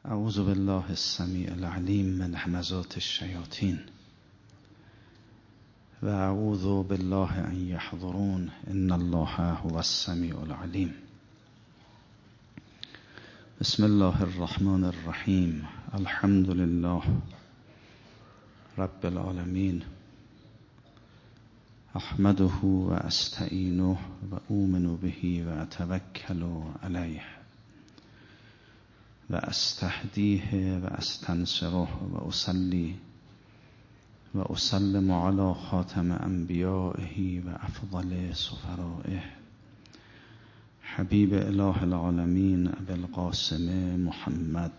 اعوذ بالله السمیع العلیم من همزات الشیاطین و اعوذ بالله ان یحضرون ان الله هو السمیع العلیم. بسم الله الرحمن الرحیم. الحمد لله رب العالمین. احمده و استعینه و اؤمن به و اتوکل علیه و استهدیه و استنصره و اصلی و اسلم علی خاتم انبیائه و افضل سفرائه حبیب اله العالمین ابی القاسم محمد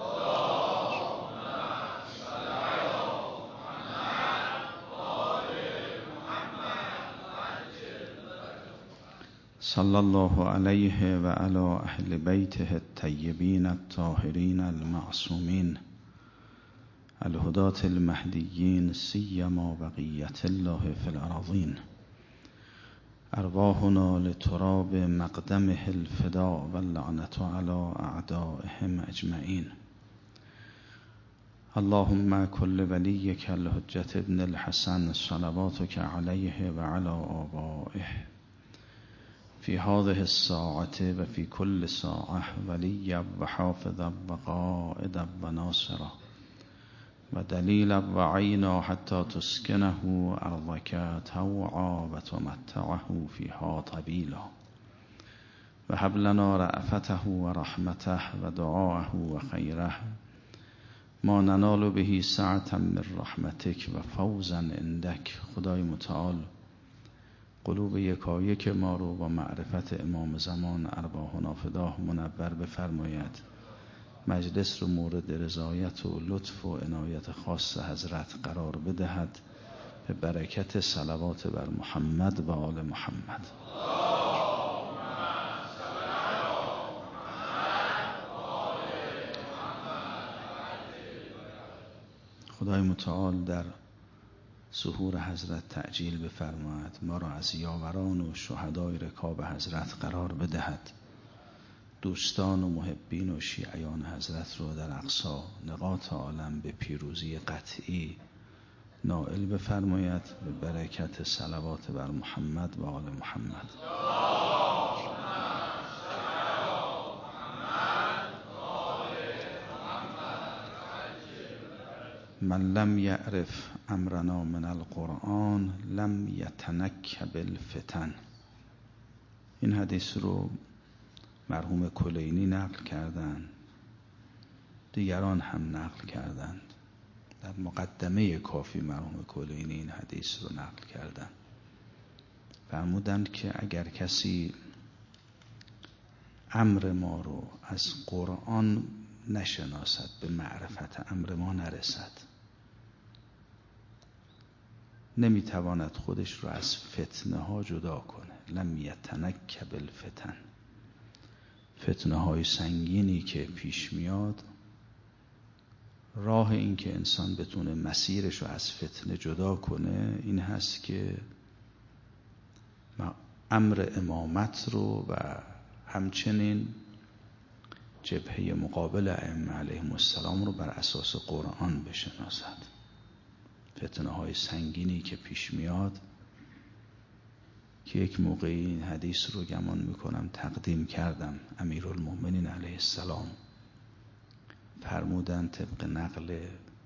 صلی الله علیه و علی اهل بیته الطیبین الطاهرین المعصومین الهداة المهدیین سیما بقیة الله فی الارضین. ارواحنا لتراب مقدمه الفداء واللعنة علی اعدائهم اجمعین. اللهم كل ولیک الحجة ابن الحسن صلواتک علیه و علی آبائه فی هذه الساعة و فی کل ساعة ولیا و حافظا و قائدا و ناصرا و دلیلا و عینا حتی تسکنه ارضک طوعا و تمتعه فیها طویلا و هب لنا رأفته و رحمته و دعاءه و خیره ما ننال به سعة من رحمتک و فوزا عندک. خدای متعال قلوب یکایک ما رو با معرفت امام زمان ارواحنا فداه منور بفرماید. مجلس رو مورد رضایت و لطف و عنایت خاص حضرت قرار بدهد به برکت صلوات بر محمد و آل محمد. خدای متعال در ظهور حضرت تعجیل بفرماید. ما را از یاوران و شهدای رکاب حضرت قرار بدهد. دوستان و محبین و شیعیان حضرت رو در اقصی نقاط عالم به پیروزی قطعی نائل بفرماید به برکت صلوات بر محمد و آل محمد. من لم یعرف امرنا من القرآن لم یتنکب الفتن. این حدیث رو مرحوم کلینی نقل کردند، دیگران هم نقل کردند. در مقدمه کافی مرحوم کلینی این حدیث رو نقل کردند. فرمودند که اگر کسی امر ما رو از قرآن نشناسد، به معرفت امر ما نرسد، نمیتواند خودش رو از فتنه ها جدا کنه. لم یتنکب الفتن. فتنه های سنگینی که پیش میاد، راه این که انسان بتونه مسیرش رو از فتنه جدا کنه این هست که امر امامت رو و همچنین جبهه مقابل ائمه علیهم السلام رو بر اساس قرآن بشناسد. فتنه های سنگینی که پیش میاد که یک موقعی این حدیث رو گمان میکنم تقدیم کردم، امیرالمؤمنین علیه السلام فرمودن طبق نقل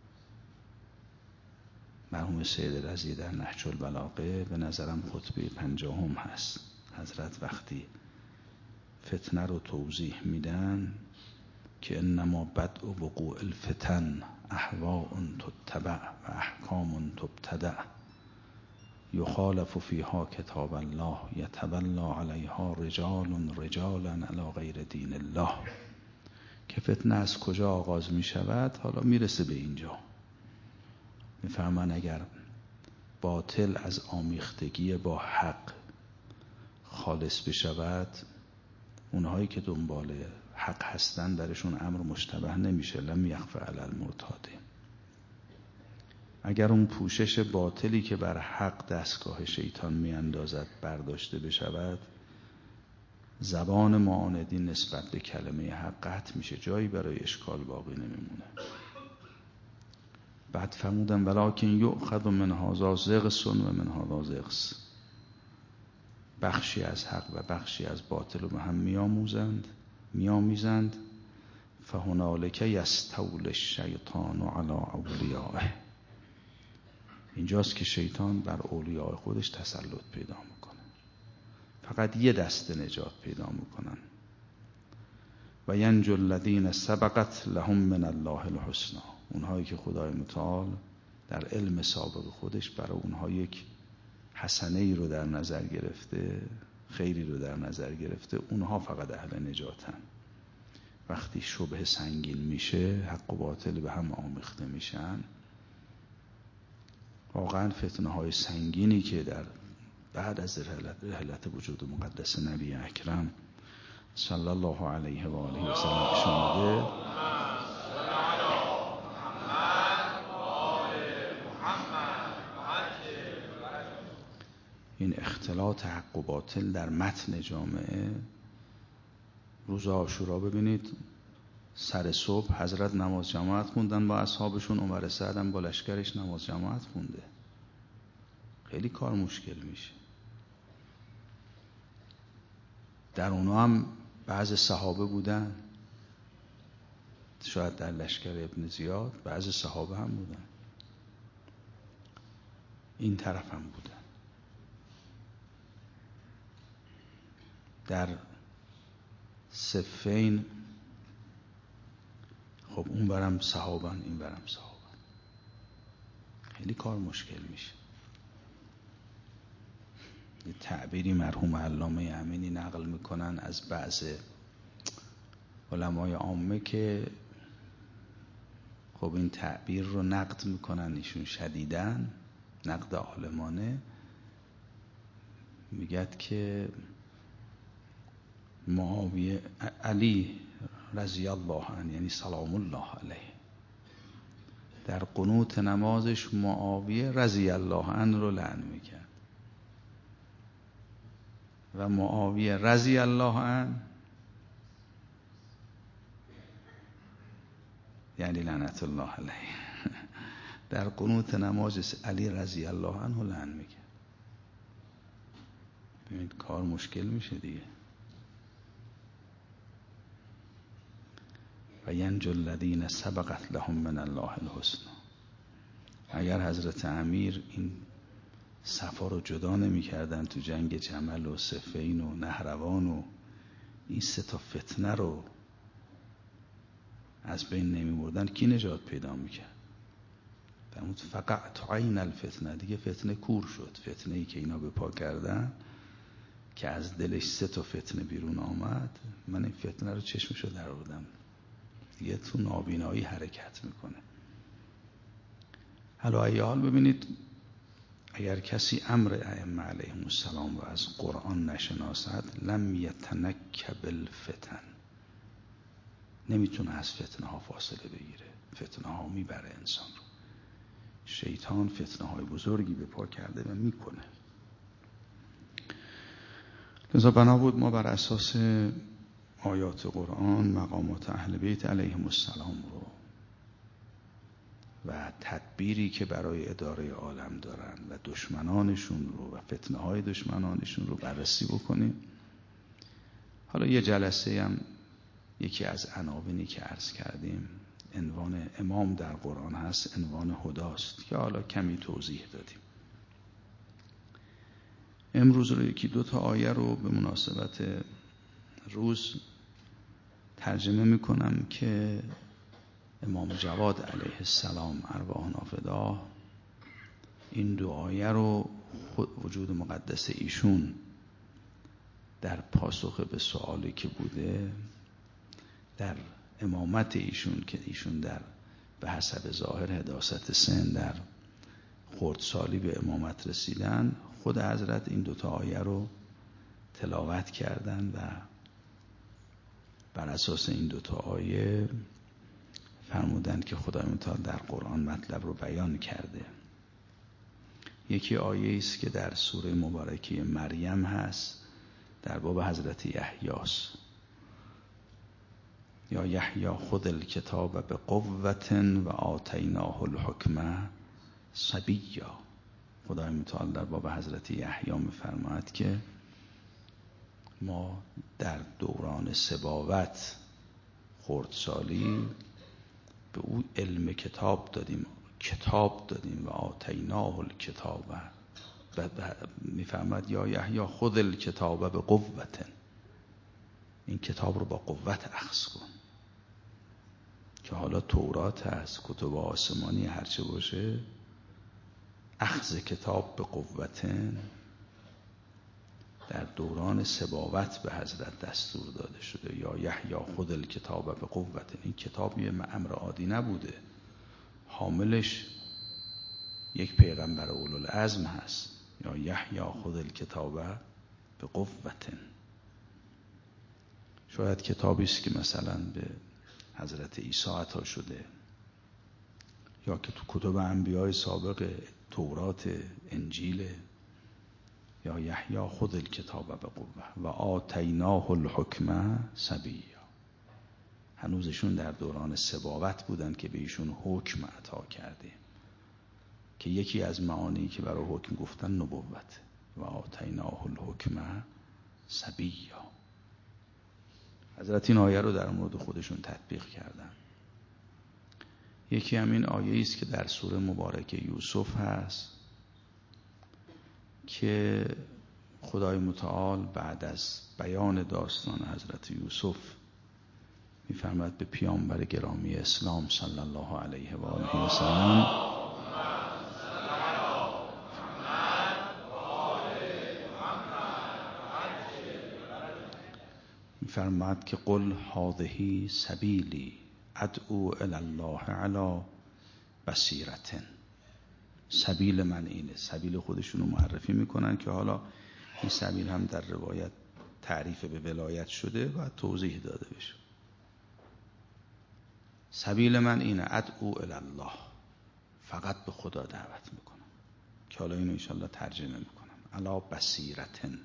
مرحوم سید رضی در نهج البلاغه، به نظرم خطبه 50 هست، حضرت وقتی فتنه رو توضیح میدن که انما بدء وقوع الفتن اهواء تتبع و احکام تبتدع یخالف فیها کتاب الله یتولی علیها رجالا علی غیر دین الله. که فتنه از کجا آغاز می شود؟ حالا میرسه به اینجا. میفهمن اگر باطل از آمیختگی با حق خالص بشود، اونهایی که دنبال حق هستن درشون امر مشتبه نمیشه. لم یخف علی المرتاد. اگر اون پوشش باطلی که بر حق دستگاه شیطان میاندازد برداشته بشود، زبان معاندین نسبت به کلمه حق قطع میشه، جایی برای اشکال باقی نمیمونه. بعد فرمودن ولکن یؤخذ من هذا زغص و من هذا زغص، بخشی از حق و بخشی از باطل رو به هم میآمیزند. فهنالک یستولی الشیطان علی اولیائه، اینجاست که شیطان بر اولیاء خودش تسلط پیدا میکنه. فقط یه دسته نجات پیدا میکنن. و ینجو الذین سبقت لهم من الله الحسنی، اونهایی که خدای متعال در علم سابق خودش برای اونها یک حسنه ای رو در نظر گرفته، خیری رو در نظر گرفته، اونها فقط اهل نجاتن. وقتی شبه سنگین میشه، حق و باطل به هم آمیخته میشن، واقعا فتنه های سنگینی که در بعد از رحلت وجود مقدس نبی اکرم صلی الله علیه و آله و سلم پیش آمده، این اختلاط حق و باطل در متن جامعه. روز عاشورا ببینید سر صبح حضرت نماز جماعت خوندن با اصحابشون، عمر سعد هم با لشکرش نماز جماعت خونده. خیلی کار مشکل میشه. در اونا هم بعض صحابه بودن، شاید در لشکر ابن زیاد بعض صحابه هم بودن، این طرف هم بودن. در صفین خب اون برم صحابن این برم صحابن، خیلی کار مشکل میشه. یه تعبیری مرحوم علامه امینی نقل میکنن از بعض علمای عامه که خب این تعبیر رو نقد میکنن ایشون شدیدن، نقد عالمانه. میگد که معاویه علی رضی الله عنه، یعنی سلام الله علیه، در قنوت نمازش معاویه رضی الله عنه رو لعن میکرد و معاویه رضی الله عنه یعنی لعنت الله علیه. در قنوت نماز علی رضی الله عنه رو لعن میکرد. ببینید کار مشکل میشه دیگه. و ینجو الذین سبقت لهم من الله الحسنی. اگر حضرت امیر این صفا رو جدا نمی کردن تو جنگ جمل و صفین و نهروان و این سه تا فتنه رو از بین نمی بردن، کی نجات پیدا می کرد؟ فرمود فقعت عین الفتنه، دیگه فتنه کور شد. فتنه ای که اینا به پا کردن که از دلش سه تا فتنه بیرون آمد، من این فتنه رو چشمشو در آوردم، دیگه تو نابینایی حرکت میکنه. حالا ایال ببینید، اگر کسی امر ائمه علیهم السلام رو از قرآن نشناسد لم یتنک بالفتن، نمیتونه از فتنه ها فاصله بگیره. فتنه ها میبره انسان رو. شیطان فتنه های بزرگی به پا کرده و میکنه. لذا بنا بود ما بر اساس آیات قرآن مقامات اهل بیت علیهم السلام رو و تدبیری که برای اداره عالم دارن و دشمنانشون رو و فتنه های دشمنانشون رو بررسی بکنیم. حالا یه جلسه هم یکی از عناوینی که عرض کردیم، عنوان امام در قرآن هست، عنوان هداست که حالا کمی توضیح دادیم. امروز رو یکی دو تا آیه رو به مناسبت روز ترجمه میکنم که امام جواد علیه السلام ارواحنا فداه این دو آیه رو وجود مقدس ایشون در پاسخ به سوالی که بوده در امامت ایشون که ایشون در به حسب ظاهر حداثت سن در خردسالی به امامت رسیدن، خود حضرت این دوتا آیه رو تلاوت کردن و بر اساس این دوتا آیه فرمودن که خدای متعال در قرآن مطلب رو بیان کرده. یکی آیه است که در سوره مبارکه مریم هست در باب حضرت یحیاست. یا یحیی خذ الکتاب بقوة و آتیناه الحکم صبیا. خدای متعال در باب حضرت یحیی می‌فرماید که ما در دوران صباوت خردسالی به او علم کتاب دادیم و آتیناه الکتاب. میفرماید یا یحیی خذ الکتاب بقوة، این کتاب رو با قوت اخذ کن. که حالا تورات هست، کتب آسمانی هرچه باشه، اخذ کتاب به قوت در دوران صباوت به حضرت دستور داده شده. یا یحیی خذ الکتاب به قوت. این کتاب یه امر عادی نبوده، حاملش یک پیغمبر اولوالعزم هست. یا یحیی خذ الکتاب به قوت. شاید کتابی است که مثلا به حضرت عیسی عطا شده، یا که تو کتب انبیای سابق تورات، انجیل. یا یحیی خذ الکتاب به قوة و آتیناه الحکم صبیا. هنوزشون در دوران صباوت بودن که به ایشون حکم عطا کرده، که یکی از معانی که برای حکم گفتن نبوت. و آتیناه الحکم صبیا. حضرت این آیه رو در مورد خودشون تطبیق کردن. یکی همین آیه است که در سوره مبارکه یوسف هست که خدای متعال بعد از بیان داستان حضرت یوسف می‌فرماید به پیامبر گرامی اسلام صلی الله علیه و آله و سلم می‌فرماید که قل هذه سبیلی ادعو الی الله علی بصیرة. سبیل من اینه. سبیل خودشونو معرفی میکنن که حالا این سبیل هم در روایت تعریف به ولایت شده و توضیح داده بشه. سبیل من اینه، ادعو الی الله، فقط به خدا دعوت میکنم. که حالا اینو انشاءالله ترجمه میکنم. علی بصیرة.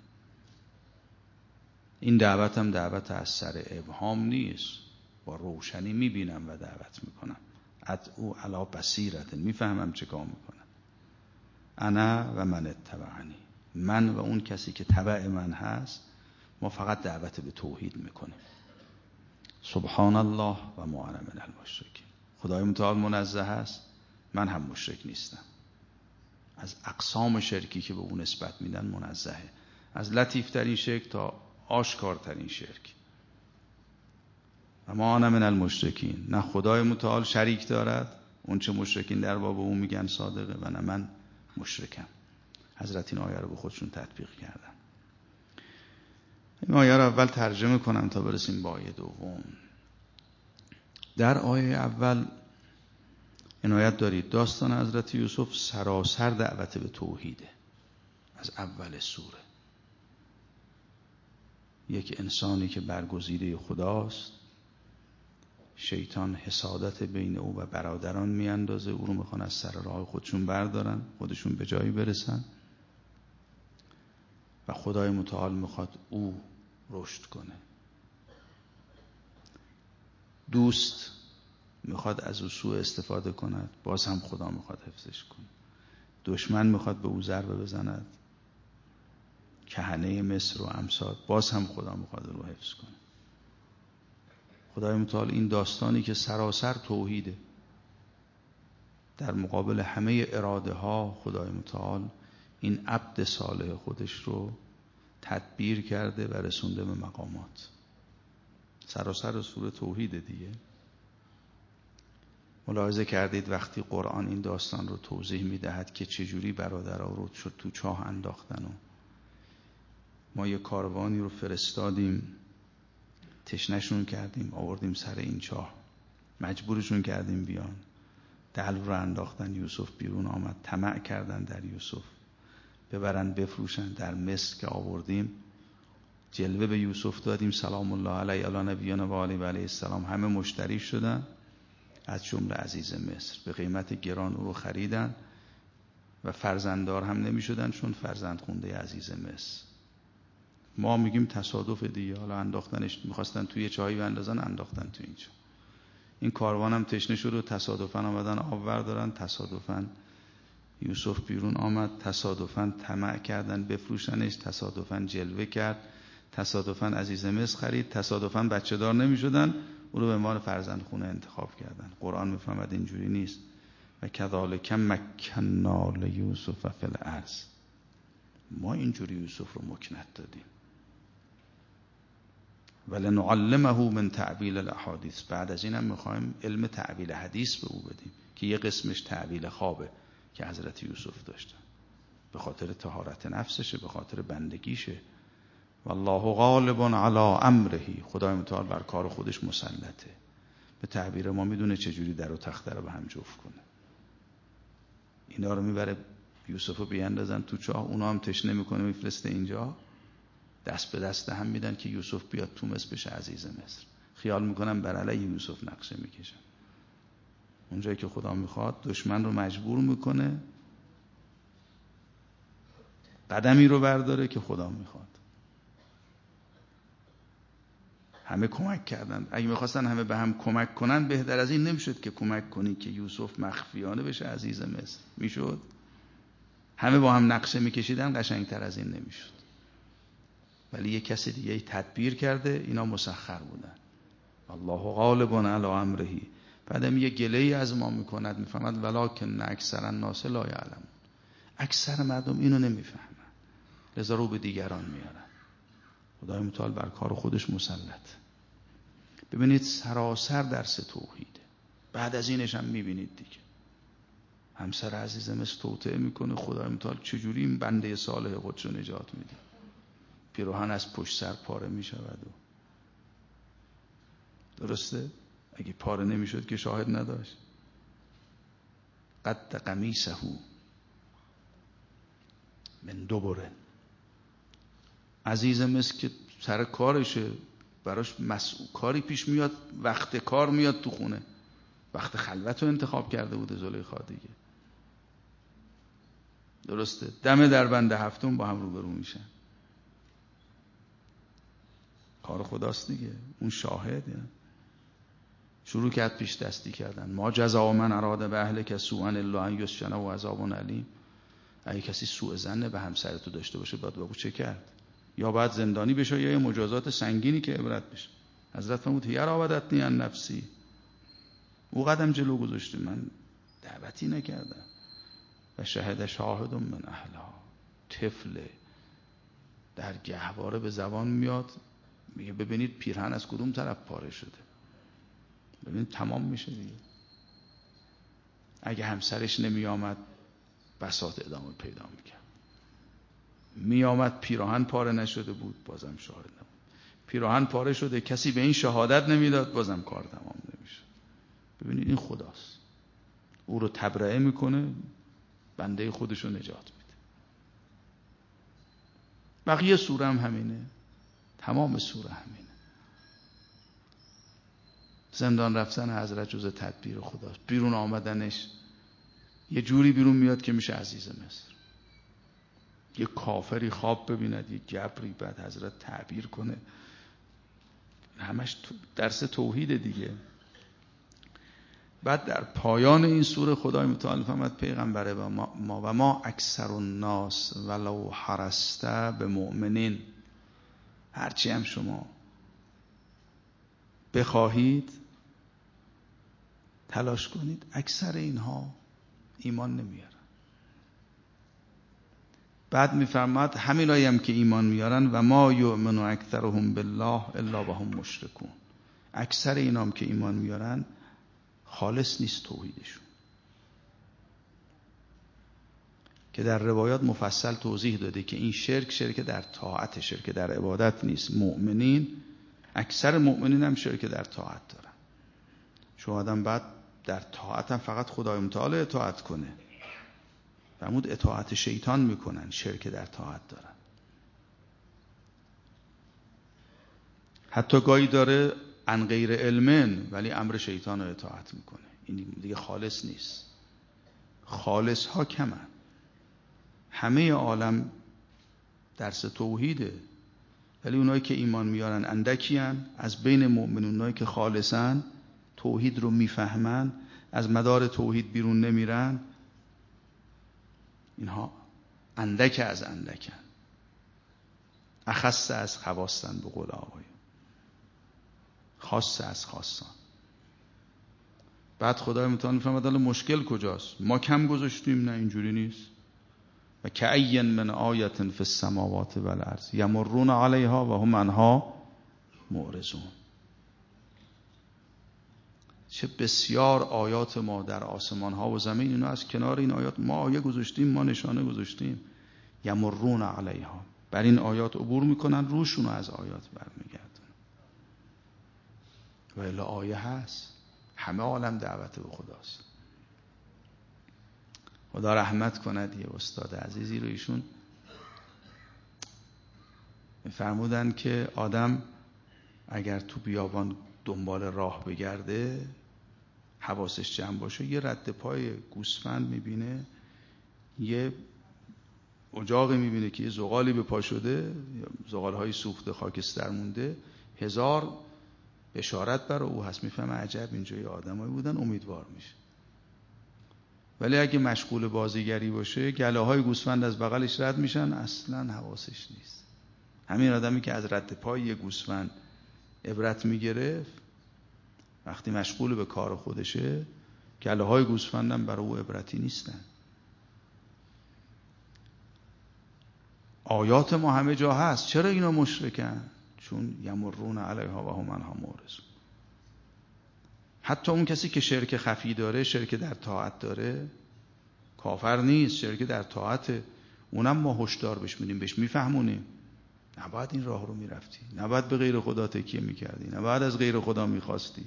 این دعوت هم دعوت از سر ابهام نیست، با روشنی میبینم و دعوت میکنم. ادعو علی بصیرة، میفهمم چه کار میکنم. انا و من اتبعنی، من و اون کسی که تبع من هست، ما فقط دعوت به توحید میکنیم. سبحان الله و ما انا من المشرکین. خدای متعال منزه هست، من هم مشرک نیستم. از اقسام شرکی که به اون نسبت میدن منزهه، از لطیف ترین شرک تا آشکارترین شرک. و ما انا من المشرکین. نه خدای متعال شریک دارد، اون چه مشرکین در باب اون میگن صادقه، و نه من مشرکم. حضرت این آیه رو به خودشون تطبیق کردن. این آیه رو اول ترجمه کنم تا برسیم به آیه دوم. در آیه اول عنایت دارید داستان حضرت یوسف سراسر دعوت به توحیده. از اول سوره یک انسانی که برگزیده خداست، شیطان حسادت بین او و برادران میاندازه، او رو میخوان از سر راه خودشون بردارن، خودشون به جایی برسن، و خدای متعال میخواد او رشد کنه. دوست میخواد از او سوء استفاده کند، باز هم خدا میخواد حفظش کنه. دشمن میخواد به او ضربه بزند، کهنه مصر و امثال، باز هم خدا میخواد رو حفظ کنه. خدای متعال این داستانی که سراسر توحیده، در مقابل همه اراده ها خدای متعال این عبد صالح خودش رو تدبیر کرده و رسونده به مقامات. سراسر سوره توحیده دیگه. ملاحظه کردید وقتی قرآن این داستان رو توضیح میدهد که چجوری برادرها رو تو چاه انداختن و ما یه کاروانی رو فرستادیم، تشنشون کردیم، آوردیم سر این چاه، مجبورشون کردیم بیان، دلو رو انداختن، یوسف بیرون آمد، طمع کردن در یوسف، ببرن بفروشن. در مصر که آوردیم، جلوه به یوسف دادیم، سلام الله علیه علی نبینا و آله و علیه السلام، همه مشتری شدن، از جمله عزیز مصر. به قیمت گران او رو خریدن و فرزنددار هم نمی شدن، چون فرزند خونده عزیز مصر. ما میگیم تصادف دیگه، حالا انداختنش، میخواستن توی چایی بندازن انداختن تو اینجا. این کاروانم تشنه شد و تصادفاً آمدن آب بردارن، تصادفاً یوسف بیرون آمد، تصادفاً طمع کردن بفروشنش، تصادفاً جلوه کرد، تصادفاً عزیز مصر خرید، تصادفاً بچه دار نمی شدن، او رو به عنوان فرزند خونه انتخاب کردن. قرآن میفهمد اینجوری نیست. و کذالک مکنا لیوسف فی الارض، ما اینجوری یوسف رو مکنت دادیم. ولنعلمه من تعبیل الاحادیث، بعد از اینم میخوایم علم تعبیل حدیث به او بدیم که یه قسمش تعبیل خوابه که حضرت یوسف داشتن، به خاطر طهارت نفسشه، به خاطر بندگیشه. والله غالب علی امره، خدای متعال بر کار خودش مسلطه. به تعبیر ما میدونه چجوری در و تخته رو به هم جفت کنه. اینا رو میبره یوسف رو بیاندازن تو چاه، اونا هم تشنه میکنه میفرسته اینجا، دست به دست هم میدن که یوسف بیاد تو مصر بشه عزیز مصر. خیال میکنن بر علیه یوسف نقشه میکشن. اونجایی که خدا میخواد دشمن رو مجبور میکنه قدمی رو برداره که خدا میخواد. همه کمک کردن، اگه میخواستن همه به هم کمک کنن بهتر از این نمیشد که کمک کنی که یوسف مخفیانه بشه عزیز مصر؟ میشد؟ همه با هم نقشه میکشیدن قشنگتر از این نمیشد. ولی یه کسی دیگه تدبیر کرده، اینا مسخر بودن. الله غالب علی امره. بعدم یه گله‌ای از ما میکند، میفهمد ولکن اکثر الناس لا یعلمون، اکثر مردم اینو نمیفهمن، لذا رو به دیگران میارن. خدای متعال بر کار خودش مسلط. ببینید سراسر درس توحیده. بعد از اینش هم میبینید دیگه همسر عزیز مصر توطئه میکنه، خدای متعال چجوری این بنده صالح خودشو نجات میده. پیراهن از پشت سر پاره میشود و درسته؟ اگه پاره نمیشد که شاهد نداشت. قد قمیصه من دبر. عزیز مصر که سر کارشه، براش کاری پیش میاد، وقت کار میاد تو خونه، وقت خلوت رو انتخاب کرده بوده زلیخا دیگه، درسته؟ دم در بند هفتم با هم روبرو میشن. کار خداست دیگه، اون شاهد. یعنی شروع کرد پیش دستی کردن. ما جزا من اراد به اهلک سوءا الا ان یسجن و عذاب علیم. اگه کسی سوء ظن به همسرتو داشته باشه باید بگو چه کرد، یا باید زندانی بشه یا یه مجازات سنگینی که عبرت بشه. حضرت فرمود هی راودتنی عن نفسی، او قدم جلو گذاشته، من دعوتی نکردم. و شهد شاهد من اهلها، طفل در گهواره به زبان میاد، میگه ببینید پیرهن از کدوم طرف پاره شده، ببینید تمام میشه دیگه. اگه همسرش نمی آمد بساط ادامه پیدا میکرد. می آمد پیراهن پاره نشده بود، بازم شاهد نبود. پیراهن پاره شده، کسی به این شهادت نمیداد، بازم کار تمام نمیشه. ببینید این خداست، او رو تبرئه میکنه، بنده خودش رو نجات میده. بقیه سوره هم همینه، تمام سوره همینه. زندان رفتن حضرت جز تدبیر خداست، بیرون آمدنش یه جوری بیرون میاد که میشه عزیز مصر. یه کافری خواب ببیند، یه جبری، بعد حضرت تعبیر کنه. همش درس توحید دیگه. بعد در پایان این سوره خدای متعال فرمود پیغمبره و ما اکثر الناس ولو حرست به مؤمنین، هرچی هم شما بخواهید تلاش کنید، اکثر اینها ایمان نمیارن. بعد میفرماد همینایی هم که ایمان میارن و ما یؤمن اکثرهم بالله الا وهم مشرکون، اکثر اینام که ایمان میارن خالص نیست توحیدشون، که در روایات مفصل توضیح داده که این شرک در طاعت، شرک در عبادت نیست. مؤمنین، اکثر مؤمنین هم شرک در طاعت دارن. چون آدم بعد در طاعت هم فقط خدای متعال اطاعت کنه، فرمود اطاعت شیطان میکنن، شرک در طاعت دارن. حتی گاهی داره عن غیر علمن ولی امر شیطان رو اطاعت میکنه، این دیگه خالص نیست. خالص ها کمن. همه عالم درس توحیده. ولی اونایی که ایمان میارن اندکیان. از بین مؤمنون اونایی که خالصن، توحید رو میفهمن، از مدار توحید بیرون نمیرن، اینها اندک از اندکن، اخص از خواستن به قول آقایون، خاص از خاصان. بعد خدای متعال میفهمد حالا مشکل کجاست. ما کم گذاشتیم؟ نه، اینجوری نیست. و کأی من آیة فی السماوات والارض یمرون علیها و هم عنها معرضون. چه بسیار آیات ما در آسمان ها و زمین، اینا از کنار این آیات ما آیه گذاشتیم، ما نشانه گذاشتیم. یمرون علیها، بر این آیات عبور میکنن، روشون از آیات برمیگردن. و الا آیه هست، همه عالم دعوت به خداست. خدا رحمت کند یه استاد عزیزی رو، ایشون فرمودن که آدم اگر تو بیابان دنبال راه بگرده، حواسش جمع باشه، یه رد پای گوسفند میبینه، یه اجاقی میبینه که یه زغالی به پا شده، زغالهای سوخته خاکستر مونده، 1000 بشارت برای او هست. میفهمه عجب اینجا یه آدمایی بودن، امیدوار میشه. ولی اگه مشغول بازیگری باشه، گله گوسفند از بغلش رد میشن، اصلا حواسش نیست. همین آدمی که از رد پای یه گوسفند عبرت میگرفت، وقتی مشغول به کار خودشه، گله گوسفندم برای او عبرتی نیستن. آیات ما همه جا هست. چرا اینا مشرکن؟ چون یمرون علیها و هم عنها معرضون. حتی اون کسی که شرک خفی داره، شرک در طاعت داره، کافر نیست، شرک در طاعت، اونم ما هشدار بهش میدیم، بهش میفهمونیم نباید این راه رو میرفتی، نباید به غیر خدا تکیه میکردی، نباید از غیر خدا میخواستی.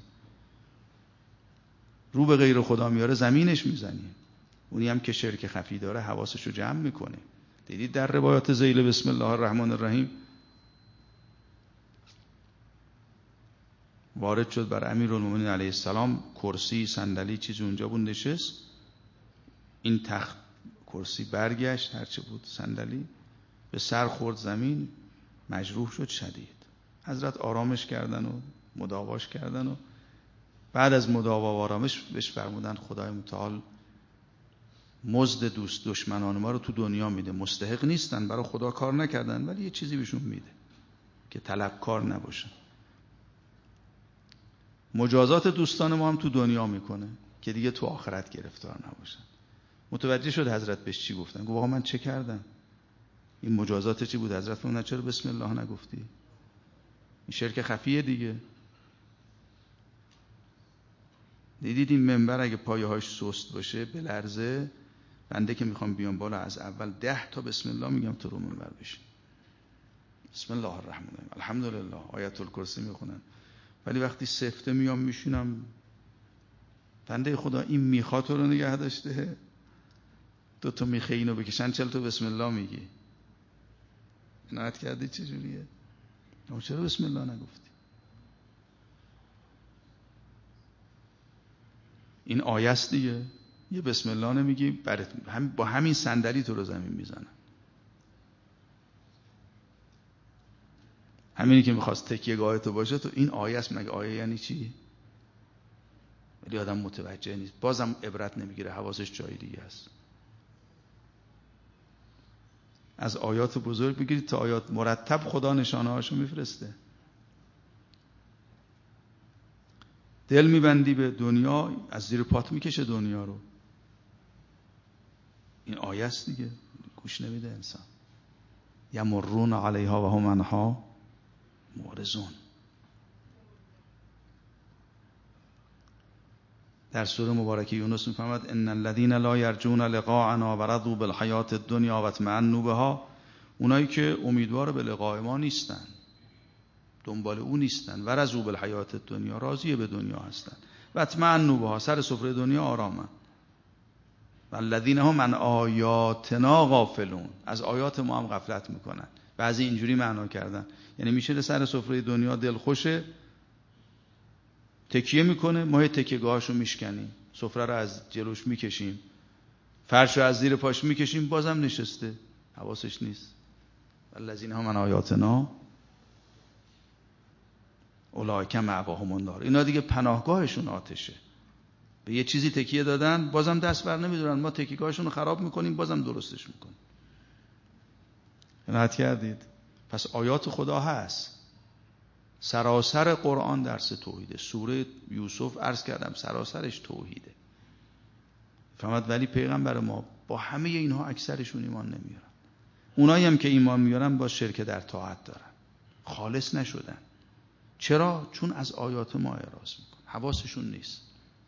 رو به غیر خدا میاره زمینش میزنی. اونی هم که شرک خفی داره حواسش رو جمع میکنه. دیدید در روایات ذیل بسم الله الرحمن الرحیم وارد شد بر امیرالمومنین علیه السلام، کرسی صندلی چیزی اونجا بود، نشست، این تخت کرسی برگشت، هرچه بود صندلی به سر خورد زمین، مجروح شد شدید. حضرت آرامش کردن و مداواش کردن و بعد از مداوا و آرامش بهش فرمودن خدای متعال مزد دوست دشمنان ما رو تو دنیا میده، مستحق نیستن، برای خدا کار نکردن، ولی یه چیزی بهشون میده که طلبکار نباشن. مجازات دوستان ما هم تو دنیا میکنه که دیگه تو آخرت گرفتار نباشن. متوجه شد حضرت بهش چی گفتن؟ گفت آقا من چه کردم؟ این مجازات چی بود؟ حضرت فرمودن چرا بسم الله نگفتی؟ این شرک خفیه دیگه. دیدید این منبر اگه پایه‌هاش سست باشه بلرزه، بنده که میخوام بیام بالا از اول 10 تا بسم الله میگم تو رو منبر بشین، بسم الله الرحمن الرحیم، الحمدلله، آیت الکرسی میخونن. ولی وقتی سفته میام میشینم، بنده خدا این میخا تو رو نگه داشته، 2 تا میخه اینو بکشن 40 تا بسم الله میگی. عنایت کردی چجوریه؟ اما چرا بسم الله نگفتی؟ این آیه است دیگه. یه بسم الله نمیگی، با همین صندلی تو رو زمین میزنن. همینی که میخواست تکیه گاه تو باشه، تو این آیه است. مگه آیه یعنی چی؟ ولی آدم متوجه نیست، بازم عبرت نمیگیره، حواسش جای دیگه است. از آیات بزرگ بگیرید تا آیات مرتب خدا نشانه هاشو میفرسته. دل میبندی به دنیا، از زیر پات میکشه دنیا رو. این آیه است دیگه، گوش نمیده انسان. یمرون علیها و هم عنها معرضون. در سوره مبارکه یونس میفرماد ان الذين لا يرجون لقاءنا ورضوا بالحیاة الدنیا واطمأنوا بها. اونایی که امیدوار به لقاء ما نیستن، دنبال او نیستن، ورضوا بالحیاة الدنیا، راضی به دنیا هستن، واطمأنوا بها، سر سفره دنیا آرامن. والذین هم عن آیاتنا غافلون، از آیات ما هم غفلت میکنن. بعضی اینجوری معنا کردن، یعنی میشه سر سفره دنیا دل خوشه، تکیه میکنه، ما تکیه‌گاهاشو میشکنیم، سفره رو از جلوش میکشیم، فرش رو از زیر پاش میکشیم، بازم نشسته، حواسش نیست. والذین هم عن آیاتنا اولئک مأواهم النار. اینا دیگه پناهگاهشون آتشه. به یه چیزی تکیه دادن بازم دست بر نمیدارن، ما تکیهگاهشون رو خراب میکنیم بازم درستش میکنیم. عنایت کردید؟ پس آیات خدا هست. سراسر قرآن درس توحیده. سوره یوسف عرض کردم سراسرش توحیده. فهمت؟ ولی پیغمبر ما با همه اینها اکثرشون ایمان نمیارن. اونایی هم که ایمان میارن با شرک در طاعت دارن، خالص نشدن. چرا؟ چون از آیات ما اعراض میکنن، حواسشون نیست.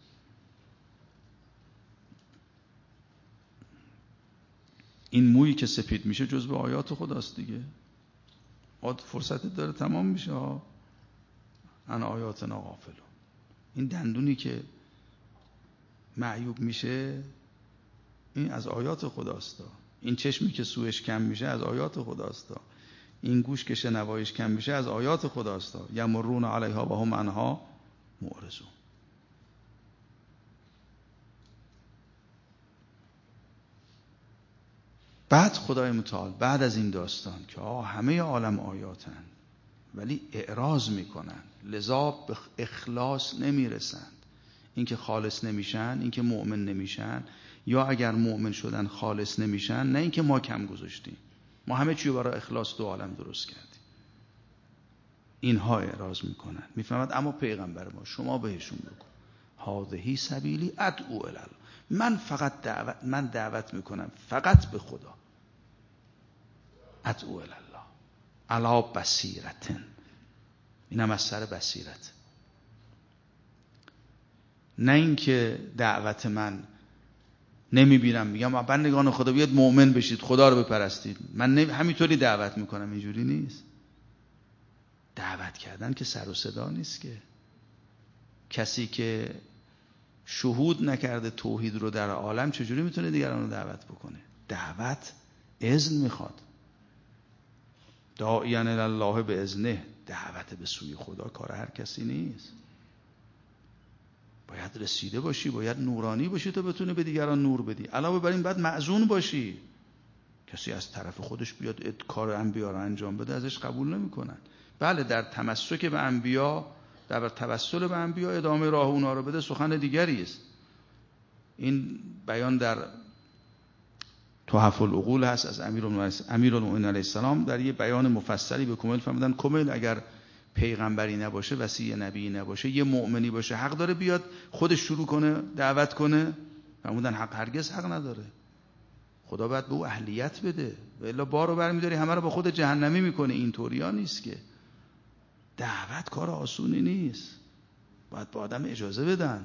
این مویی که سپید میشه جزو آیات خداست دیگه. فرصت داره تمام میشه ها. ان آیاتنا غافلون. این دندونی که معیوب میشه این از آیات خداست. این چشمی که سوش کم میشه از آیات خداست. این گوش که شنوایش کم میشه از آیات خداست. یمرون علیها و هم عنها معرضون. بعد خدای متعال بعد از این داستان که همه عالم آیاتن ولی اعراض میکنن، لذا به اخلاص نمیرسند. این که خالص نمیشن، این که مؤمن نمیشن، یا اگر مؤمن شدن خالص نمیشن، نه این که ما کم گذاشتیم، ما همه چی برای اخلاص دو عالم درست کردیم. اینها اعراض میکنن. میفهمد؟ اما پیغمبر ما شما بهشون بگو هذه سبیلی ادعو الی الله. من دعوت میکنم فقط به خدا. ادعو الی الله علی بصیرتن. اینم از سر بصیرت. نه اینکه دعوت من نمیبینم میگم بندگان خدا بیاد مؤمن بشید خدا رو بپرستید، من همینطوری دعوت میکنم. اینجوری نیست. دعوت کردن که سر و صدا نیست که. کسی که شهود نکرده توحید رو در عالم چجوری میتونه دیگران رو دعوت بکنه؟ دعوت اذن میخواد. داعیان الله به اذنه. دعوت به سوی خدا کار هر کسی نیست. باید رسیده باشی، باید نورانی باشی تا بتونه به دیگران نور بدی. علاوه بر این باید معزون باشی. کسی از طرف خودش بیاد کار انبیا رو انجام بده ازش قبول نمیکنن. بله در تمسک به انبیا، در توسل به انبیا ادامه راه اونا رو بده سخن دیگری است. این بیان در تحف العقول هست از امیرالمومنین علیه السلام. در یه بیان مفصلی به کمیل فرمودن کمیل اگر پیغمبری نباشه، وصی نبی نباشه، یه مؤمنی باشه، حق داره بیاد خودش شروع کنه دعوت کنه؟ فرمودن حق هرگز حق نداره. خدا باید به او اهلیت بده، و الا بارو برمیداری همه رو با خود جهنمی میکنه. این طوریا نیست که. دعوت کار آسونی نیست. باید به آدم اجازه بدن.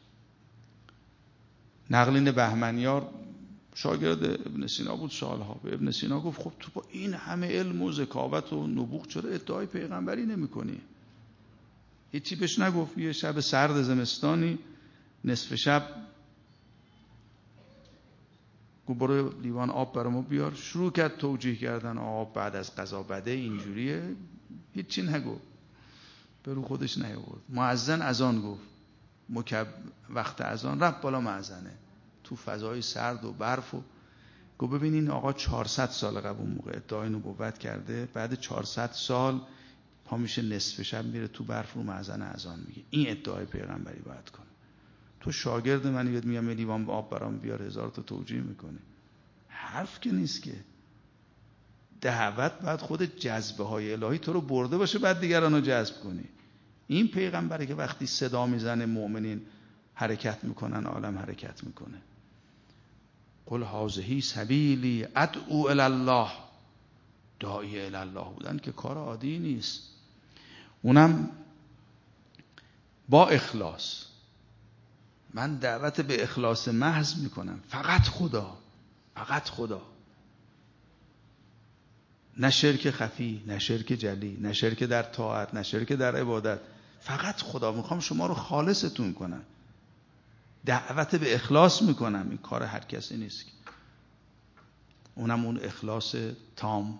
نقلین بهمنیار شاگرد ابن سینا بود سالها. به ابن سینا گفت خب تو با این همه علم و ذکاوت و نبوغ چرا ادعای پیغمبری نمی کنی؟ هیچی بهش نگفت. یه شب سرد زمستانی نصف شب گفت برو لیوان آب برامو بیار. شروع کرد توجیه کردن آب بعد از قضا بده اینجوریه. هیچی نگفت، به رو خودش نیاورد. مؤذن اذان گفت، وقت اذان رفت بالا مأذنه تو فضای سرد و برف و گفت ببین این آقا 400 سال قبل اون موقع ادعای نبوت کرده، بعد 400 سال پا میشه نصف شب میره تو برف رو مأذن اذان میگه این ادعای پیغمبری باید کنه. تو شاگرد منی بهت میگم لیوان آب برام بیار، هزار تا توجیه میکنه. حرف که نیست که. دعوت بعد خود جذبه های الهی تو رو برده باشه بعد دیگران رو جذب کنی. این پیغمبره که وقتی صدا میزنه مؤمنین حرکت میکنن، عالم حرکت میکنه. قل هذه سبیلی ادعو الی الله. داعی الی الله بودن که کار عادی نیست. اونم با اخلاص. من دعوت به اخلاص محض میکنم. فقط خدا. فقط خدا. نه شرک خفی، نه شرک جلی، نه شرک در طاعت، نه شرک در عبادت. فقط خدا. میخوام شما رو خالصتون کنم. دعوت به اخلاص میکنم. این کار هر کسی نیست. اونم اون اخلاص تام.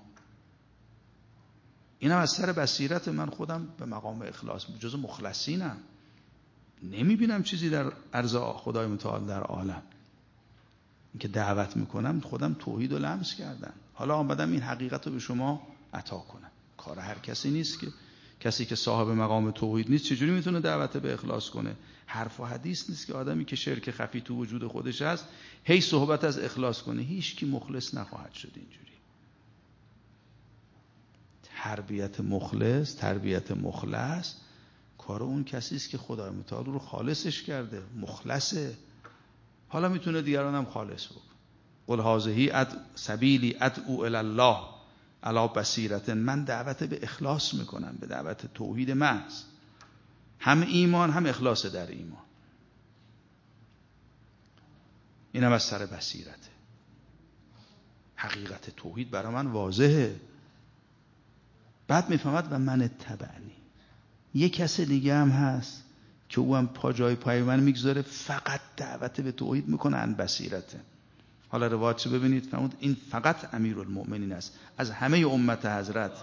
اینم از سر بصیرت من خودم به مقام اخلاص جز مخلصینم. نمیبینم چیزی در عرض خدای متعال در عالم. این که دعوت میکنم خودم توحید رو لمس کردم. حالا آمدم این حقیقت رو به شما عطا کنم. کار هر کسی نیست که کسی که صاحب مقام توحید نیست چجوری میتونه دعوت به اخلاص کنه؟ حرف و حدیث نیست که آدمی که شرک خفی تو وجود خودش هست هی صحبت از اخلاص کنه. هیچ کی مخلص نخواهد شد اینجوری. تربیت مخلص کار اون کسی است که خدای متعال رو خالصش کرده، مخلصه. حالا میتونه دیگران هم خالص بکن. قل هذه سبیلی ادعو الی الله علی بصیرة. من دعوت به اخلاص میکنم، به دعوت توحید محض، هم ایمان هم اخلاص در ایمان. اینم از سر بصیرته. حقیقت توحید برای من واضحه. بعد میفهمد و من اتبعنی. یه کس دیگه هم هست که او هم جای پای من میگذاره، فقط دعوت به توحید میکنه عن بصیرته. حالا روایتش ببینید، فرمود این فقط امیرالمؤمنین است از همه امت حضرت.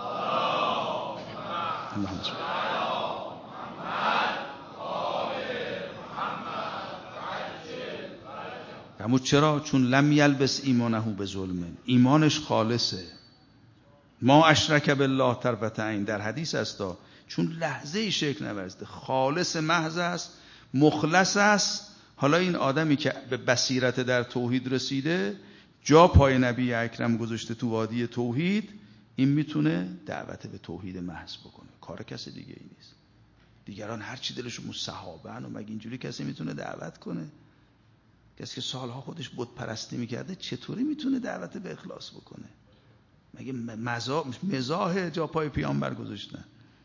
فرمود چرا؟ چون لم یلبس ایمانه به ظلم، ایمانش خالصه. ما اشرک بالله طرفة عین، در حدیث هستا، چون لحظه شرک نورزیده، خالص محض است، مخلص است. حالا این آدمی که به بصیرت در توحید رسیده، جا پای نبی اکرم گذاشته تو وادی توحید، این میتونه دعوت به توحید محض بکنه. کار کسی دیگه ای نیست. دیگران هر چی دلشون صحابهن و مگه اینجوری کسی میتونه دعوت کنه؟ کسی که سالها خودش بت پرستی میکرده چطوری میتونه دعوت به اخلاص بکنه؟ مگه مزاح جا پای پیامبر گذاشتن؟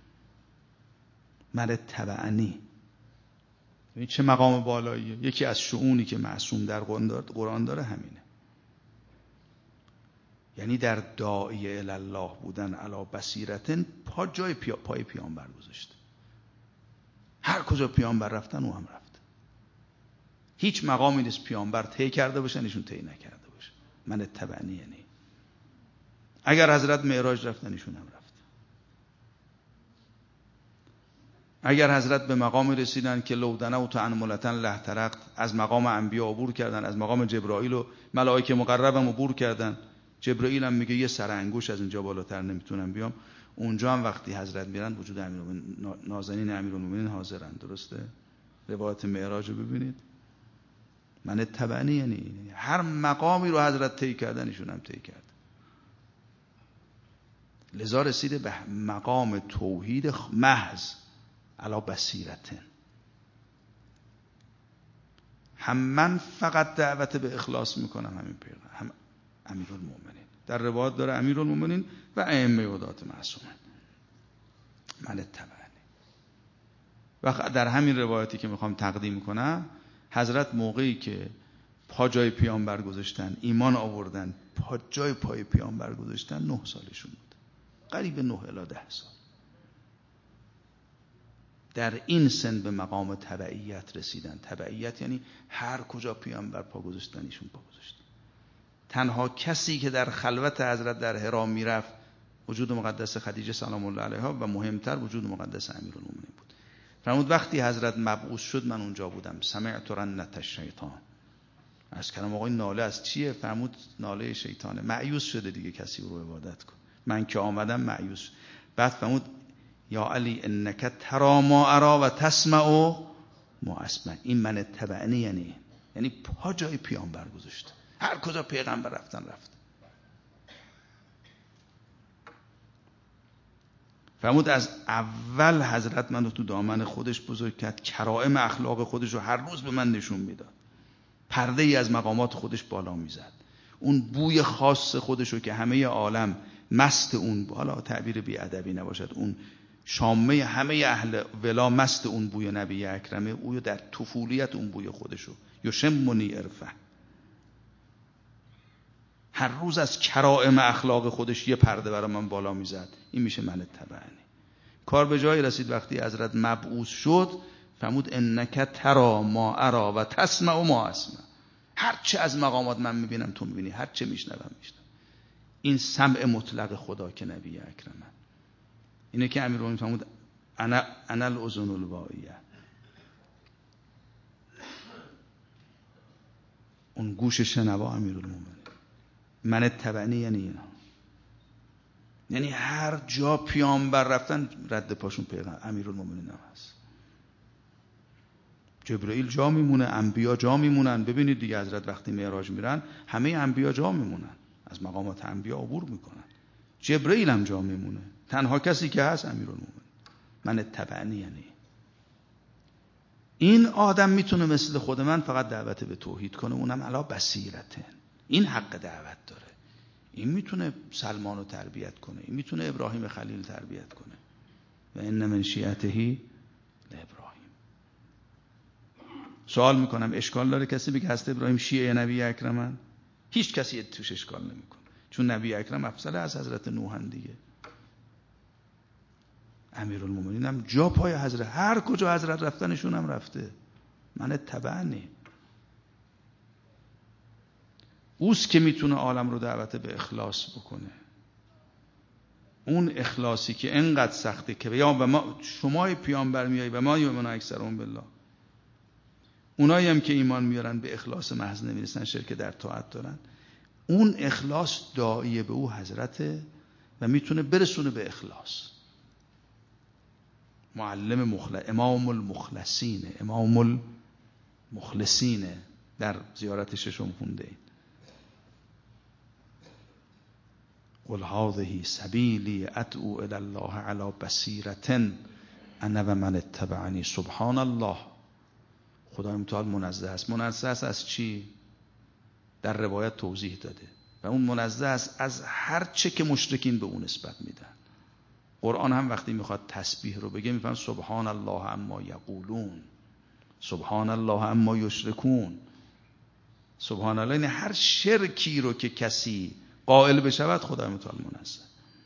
من اتبعنی. این چه مقام بالاییه. یکی از شؤونی که معصوم در قرآن داره همینه. یعنی در داعیه الی الله بودن علی بصیرتن، جای پای پیامبر گذاشته. هر کجا پیامبر رفتن او هم رفت. هیچ مقامی نیست پیامبر طی کرده باشن ایشون طی نکرده باشه. من اتبعنی یعنی اگر حضرت معراج رفتن ایشون هم رفت. اگر حضرت به مقامی رسیدن که لو دنوت انملتن لاحترقت، از مقام انبیا عبور کردن، از مقام جبرائیل و ملائکه مقربم عبور کردن. جبرائیل هم میگه یه سر انگوش از اینجا بالاتر نمیتونم بیام. اونجا هم وقتی حضرت میرن وجود نازنین امیرالمومنین حاضرن. درسته؟ روایت معراج رو ببینید. من اتبعنی یعنی هر مقامی رو حضرت طی کردن ایشون هم طی کرد. لذا رسیده به مقام توحید محض علی بصیرتن. هم من فقط دعوت به اخلاص میکنم، همین پیغمبر، هم امیرالمؤمنین. در روایت داره امیرالمؤمنین و ائمه هدات معصومین. من اتبعنی. و در همین روایتی که میخوام تقدیم کنم، حضرت موقعی که پا جای پیامبر گذاشتن، ایمان آوردن، پا جای پای پیامبر گذاشتن، 9 سالشون بود. قریب 9 الی 10 سال. در این سن به مقام تبعیت رسیدن. تبعیت یعنی هر کجا پیامبر پا گذاشتن ایشون پا گذاشتن. تنها کسی که در خلوت حضرت در حرا میرفت وجود مقدس خدیجه سلام الله علیها و مهمتر وجود مقدس امیرالمومنین بود. فرمود وقتی حضرت مبعوث شد من اونجا بودم. سمعت رنة الشیطان. از کلام آقای ناله از چیه؟ فرمود ناله شیطانه. مایوس شده دیگه کسی رو عبادت کن. من که آمدم مایوس. بعد فرمود یا علی انک ترا ما ارا و تسمع ما اسمع. این من اتبعنی یعنی پا جای پیامبر گذاشته. هر کجا پیغمبر رفتن رفت. فرمود از اول حضرت من رو تو دامن خودش بزرگ کرد. کرائم اخلاق خودش رو هر روز به من نشون میداد. پرده ای از مقامات خودش بالا میزد. اون بوی خاص خودش رو که همه عالم مست اون، حالا تعبیر بی ادبی نباشد، اون شامه همه اهل ولا مست اون بوی نبی اکرمه، او در طفولیت اون بوی خودشو یشمنی عرفه. هر روز از کرائم اخلاق خودش یه پرده برای من بالا میزد. این میشه من اتبعنی. کار به جایی رسید وقتی حضرت مبعوث شد فرمود انک ترا ما ارا و تسمع ما اسمع. هر چه از مقامات من میبینم تو میبینی، هر چه میشنوم میشنوم. این سمع مطلق خدا که نبی اکرمه. اینه که امیرالمومنین فرمود انا الاذن الواعیه. اون گوش شنوا امیرالمومنین. من اتبعنی یعنی اینا. یعنی هر جا پیامبر رفتن رد پاشون پیغمبر امیرالمومنین هم هست. جبرئیل جا میمونه، انبیا جا میمونن. ببینید دیگه حضرت وقتی معراج میرن همه انبیا جا میمونن، از مقامات انبیا عبور میکنن. جبرئیل هم جا میمونه. تنها کسی که هست امیرالمومنین. من اتبعنی، یعنی این آدم میتونه مثل خود من فقط دعوت به توحید کنه، اونم علی بصیرتن. این حق دعوت داره. این میتونه سلمان رو تربیت کنه، این میتونه ابراهیم خلیل تربیت کنه. و ان من شیعته لابراهیم. سوال میکنم اشکال داره کسی بگه هست ابراهیم شیعه نبی اکرمن؟ هیچ کسی توش اشکال نمیکنه، چون نبی اکرم افضل از حضرت نوح دیگه. امیرالمومنین هم جا پای حضرت، هر کجا حضرت رفتنشون هم رفته. من اتبعنی. اوست که میتونه عالم رو دعوت به اخلاص بکنه. اون اخلاصی که انقدر سخته که یا به ما شما پیامبر میایی و ما یؤمن اکثرهم بالله، اونایی هم که ایمان میارن به اخلاص محض نمیرسن، شرک در طاعت دارن، اون اخلاص داعیه به او حضرته و میتونه برسونه به اخلاص. معلم امام المخلصینه، امام المخلصینه. در زیارت ششم خونده این قل هذه سبیلی ادعو الی الله علی بصیرة انا و من اتبعنی. سبحان الله، خدای متعال منزه است. منزه است از چی؟ در روایت توضیح داده و اون منزه است از هر چه که مشرکین به اون نسبت میدن. قرآن هم وقتی میخواد تسبیح رو بگه میفهم سبحان الله عما یقولون، سبحان الله عما یشرکون. سبحان الله یعنی هر شرکی رو که کسی قائل بشود خدای متعال منزه.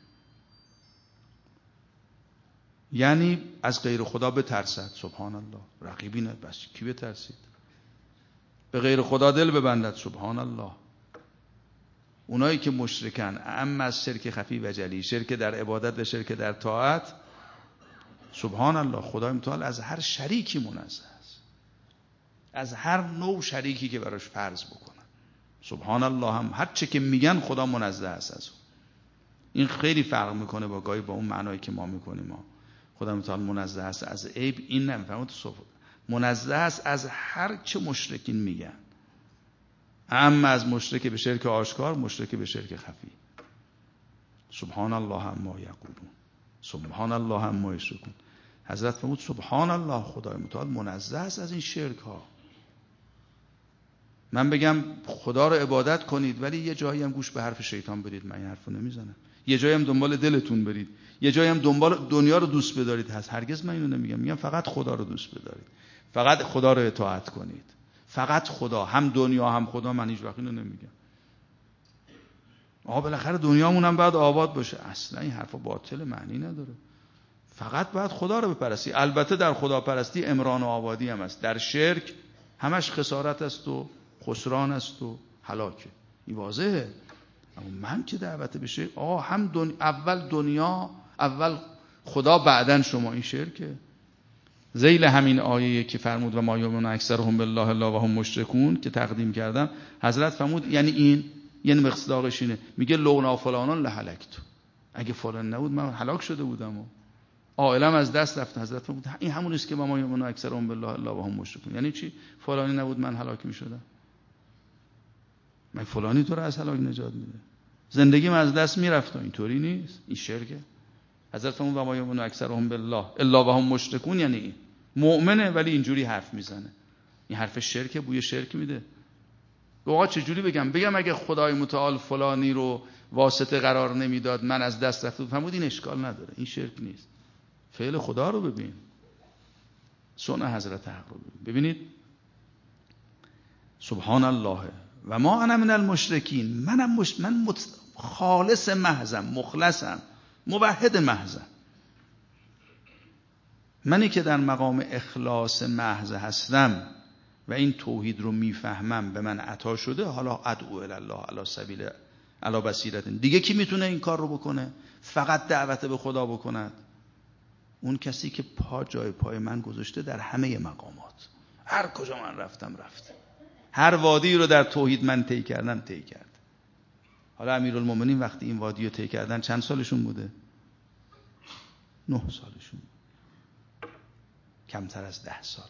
یعنی از غیر خدا بترسد، سبحان الله. رقیبی نه، بس کی بترسید؟ به غیر خدا دل ببندد، سبحان الله. اونایی که مشرکن، اما از شرک خفی و جلی، شرک در عبادت و شرک در طاعت، سبحان الله. خدای متعال از هر شریکی منزه است، از هر نوع شریکی که براش فرض بکنن. سبحان الله هم هر چه که میگن خدا منزه است از اون. این خیلی فرق میکنه با گاهی با اون معنایی که ما میکنیم. ما خدا متعال منزه است از عیب، این نمیفهمید. منزه است از هر چه مشرکین میگن، اما از مشرک به شرک آشکار، مشرک به شرک خفی. سبحان الله عما یقولون، سبحان الله عما یشرکون. حضرت فرمود سبحان الله، خدای متعال منزه است از این شرک ها. من بگم خدا رو عبادت کنید ولی یه جایی هم گوش به حرف شیطان برید، من این حرفو نمیزنم. یه جایی هم دنبال دلتون برید، یه جایی هم دنبال دنیا رو دوست بدارید. هرگز من اینو نمیگم. میگم فقط خدا رو دوست بدارید، فقط خدا رو اطاعت کنید، فقط خدا. هم دنیا هم خدا. من هیچ وقت اینو نمیگم. بالاخره دنیامون هم باید آباد باشه. اصلا این حرفا باطل، معنی نداره. فقط باید خدا رو بپرستی. البته در خداپرستی عمران و آبادی هم است. در شرک همش خسارت است و خسران است و هلاکه. این واضحه. اما من که دعوت بشه هم اول دنیا، اول خدا، بعدن شما. این شرکه. ذیل همین آیه که فرمود و ما یؤمن اکثرهم بالله الا و هم مشرکون که تقدیم کردم، حضرت فرمود یعنی این، یعنی مصداقش اینه. میگه لونا فلانان لهلکت، اگه فلان نبود من هلاک شده بودم. عائلم از دست رفت. حضرت فرمود این همون است که ما یؤمن اکثرهم بالله الا و هم مشرکون. یعنی چی؟ فلانی نبود من هلاک میشدم. من فلانی تو رو از هلاک نجات میده. زندگیم از دست میرفت. اینطوری نیست. این شرکه. حضرت فرمود و ما یؤمن اکثرهم بالله الا و هم مشرکون، یعنی این مؤمنه ولی اینجوری حرف میزنه. این حرف شرکه، بوی شرک میده. آقا چجوری بگم اگه خدای متعال فلانی رو واسطه قرار نمیداد من از دست رفته. فرمود این اشکال نداره، این شرک نیست. فعل خدا رو ببین، صنع حضرت حق رو ببینید. سبحان الله و ما انا من المشرکین. من خالص محضم، مخلصم، موحد محضم. منی که در مقام اخلاص محض هستم و این توحید رو میفهمم، به من عطا شده. حالا ادعو الی الله علی سبیل علی بصیرت. دیگه کی میتونه این کار رو بکنه؟ فقط دعوت به خدا بکند اون کسی که پا جای پای من گذاشته در همه مقامات. هر کجا من رفتم رفته، هر وادی رو در توحید من طی کردم طی کرد. حالا امیرالمومنین وقتی این وادی رو طی کردن چند سالشون بوده؟ 9 سالشون بود. کمتر از 10 سال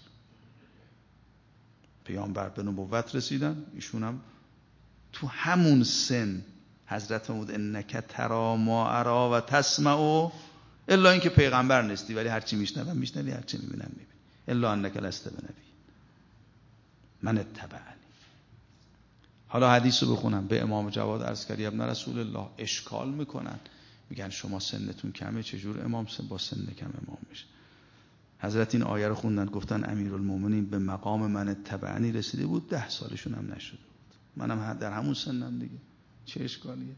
پیامبر به نبوت رسیدن. ایشون هم تو همون سن حضرت فرمود انک ترا ما ارا و تسمع الا اینکه پیغمبر نیستی ولی هرچی میشنوم میشنوی، هرچی میبینم میبینی. الا انک لست بنبی من اتبعنی. حالا حدیث رو بخونم. به امام جواد عرض کردی ابن رسول الله، اشکال میکنن، میگن شما سنتون کمه، چجور امام با سن کم امام میشه؟ حضرت این آیه رو خوندن، گفتن امیرالمومنین به مقام من اتبعنی رسیده بود، 10 سالشون هم نشده بود. منم در همون سنم دیگه، چه اشکالیه؟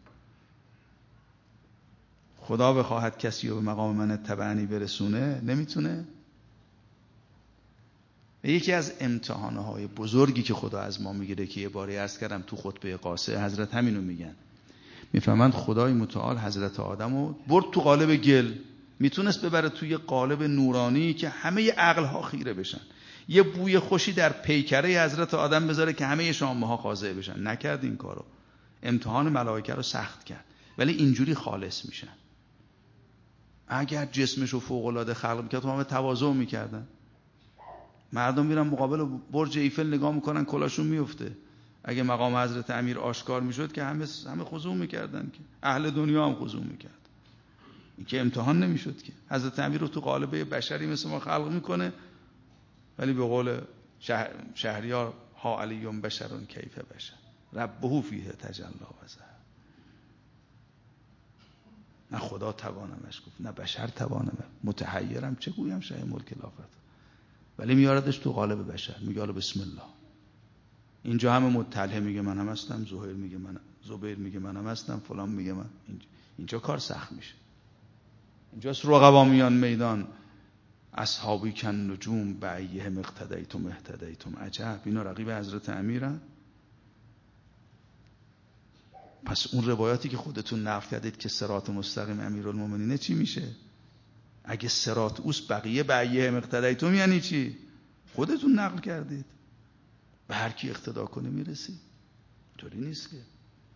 خدا بخواهد کسی رو به مقام من اتبعنی برسونه نمیتونه؟ یکی از امتحانهای بزرگی که خدا از ما میگیره که یه باری عرض کردم تو خطبه قاصه، حضرت همینو میگن، میفهمند خدای متعال حضرت آدمو برد تو قالب گل، میتونست ببره توی قالب نورانی که همه عقلها خیره بشن، یه بوی خوشی در پیکره حضرت آدم بذاره که همه شامها خاضع بشن. نکرد این کارو. امتحان ملائکه رو سخت کرد، ولی اینجوری خالص میشن. اگر جسمشو فوق العاده خلق میکرد همه تواضع میکردن. مردم میرن مقابل برج ایفل نگاه میکنن کلاشون میفته. اگه مقام حضرت امیر آشکار میشد که همه خضوع میکردن، که اهل دنیا هم خضوع میکرد. این که امتحان نمیشد که. حضرت امیر رو تو قالب بشری مثل ما خلق میکنه، ولی به قول شهریار ها علی بشر کیف بشر ربه فیه تجلی و ظهر. نه خدا توانمش گفت نه بشر توانمه، متحیرم چه گویم شه ملک لافت، ولی میاردش تو قالب بشر، میگه حالا بسم الله. اینجا همه مطلع میگه منم هستم، زبیر میگه منم هستم، فلان میگه من. اینجا کار سخت میشه. اینجاست رقبا میان میدان، اصحابی کن نجوم بعیهم اقتدیتم اهتدیتم. عجب، اینا رقیب حضرت امیرن؟ پس اون روایاتی که خودتون نقل کردید که صراط مستقیم امیرالمومنینه چی میشه؟ اگه صراط اوست بقیه بعیهم اقتدیتم یعنی چی؟ خودتون نقل کردید. به هر کی اقتدا کنه میرسی. طوری نیست که.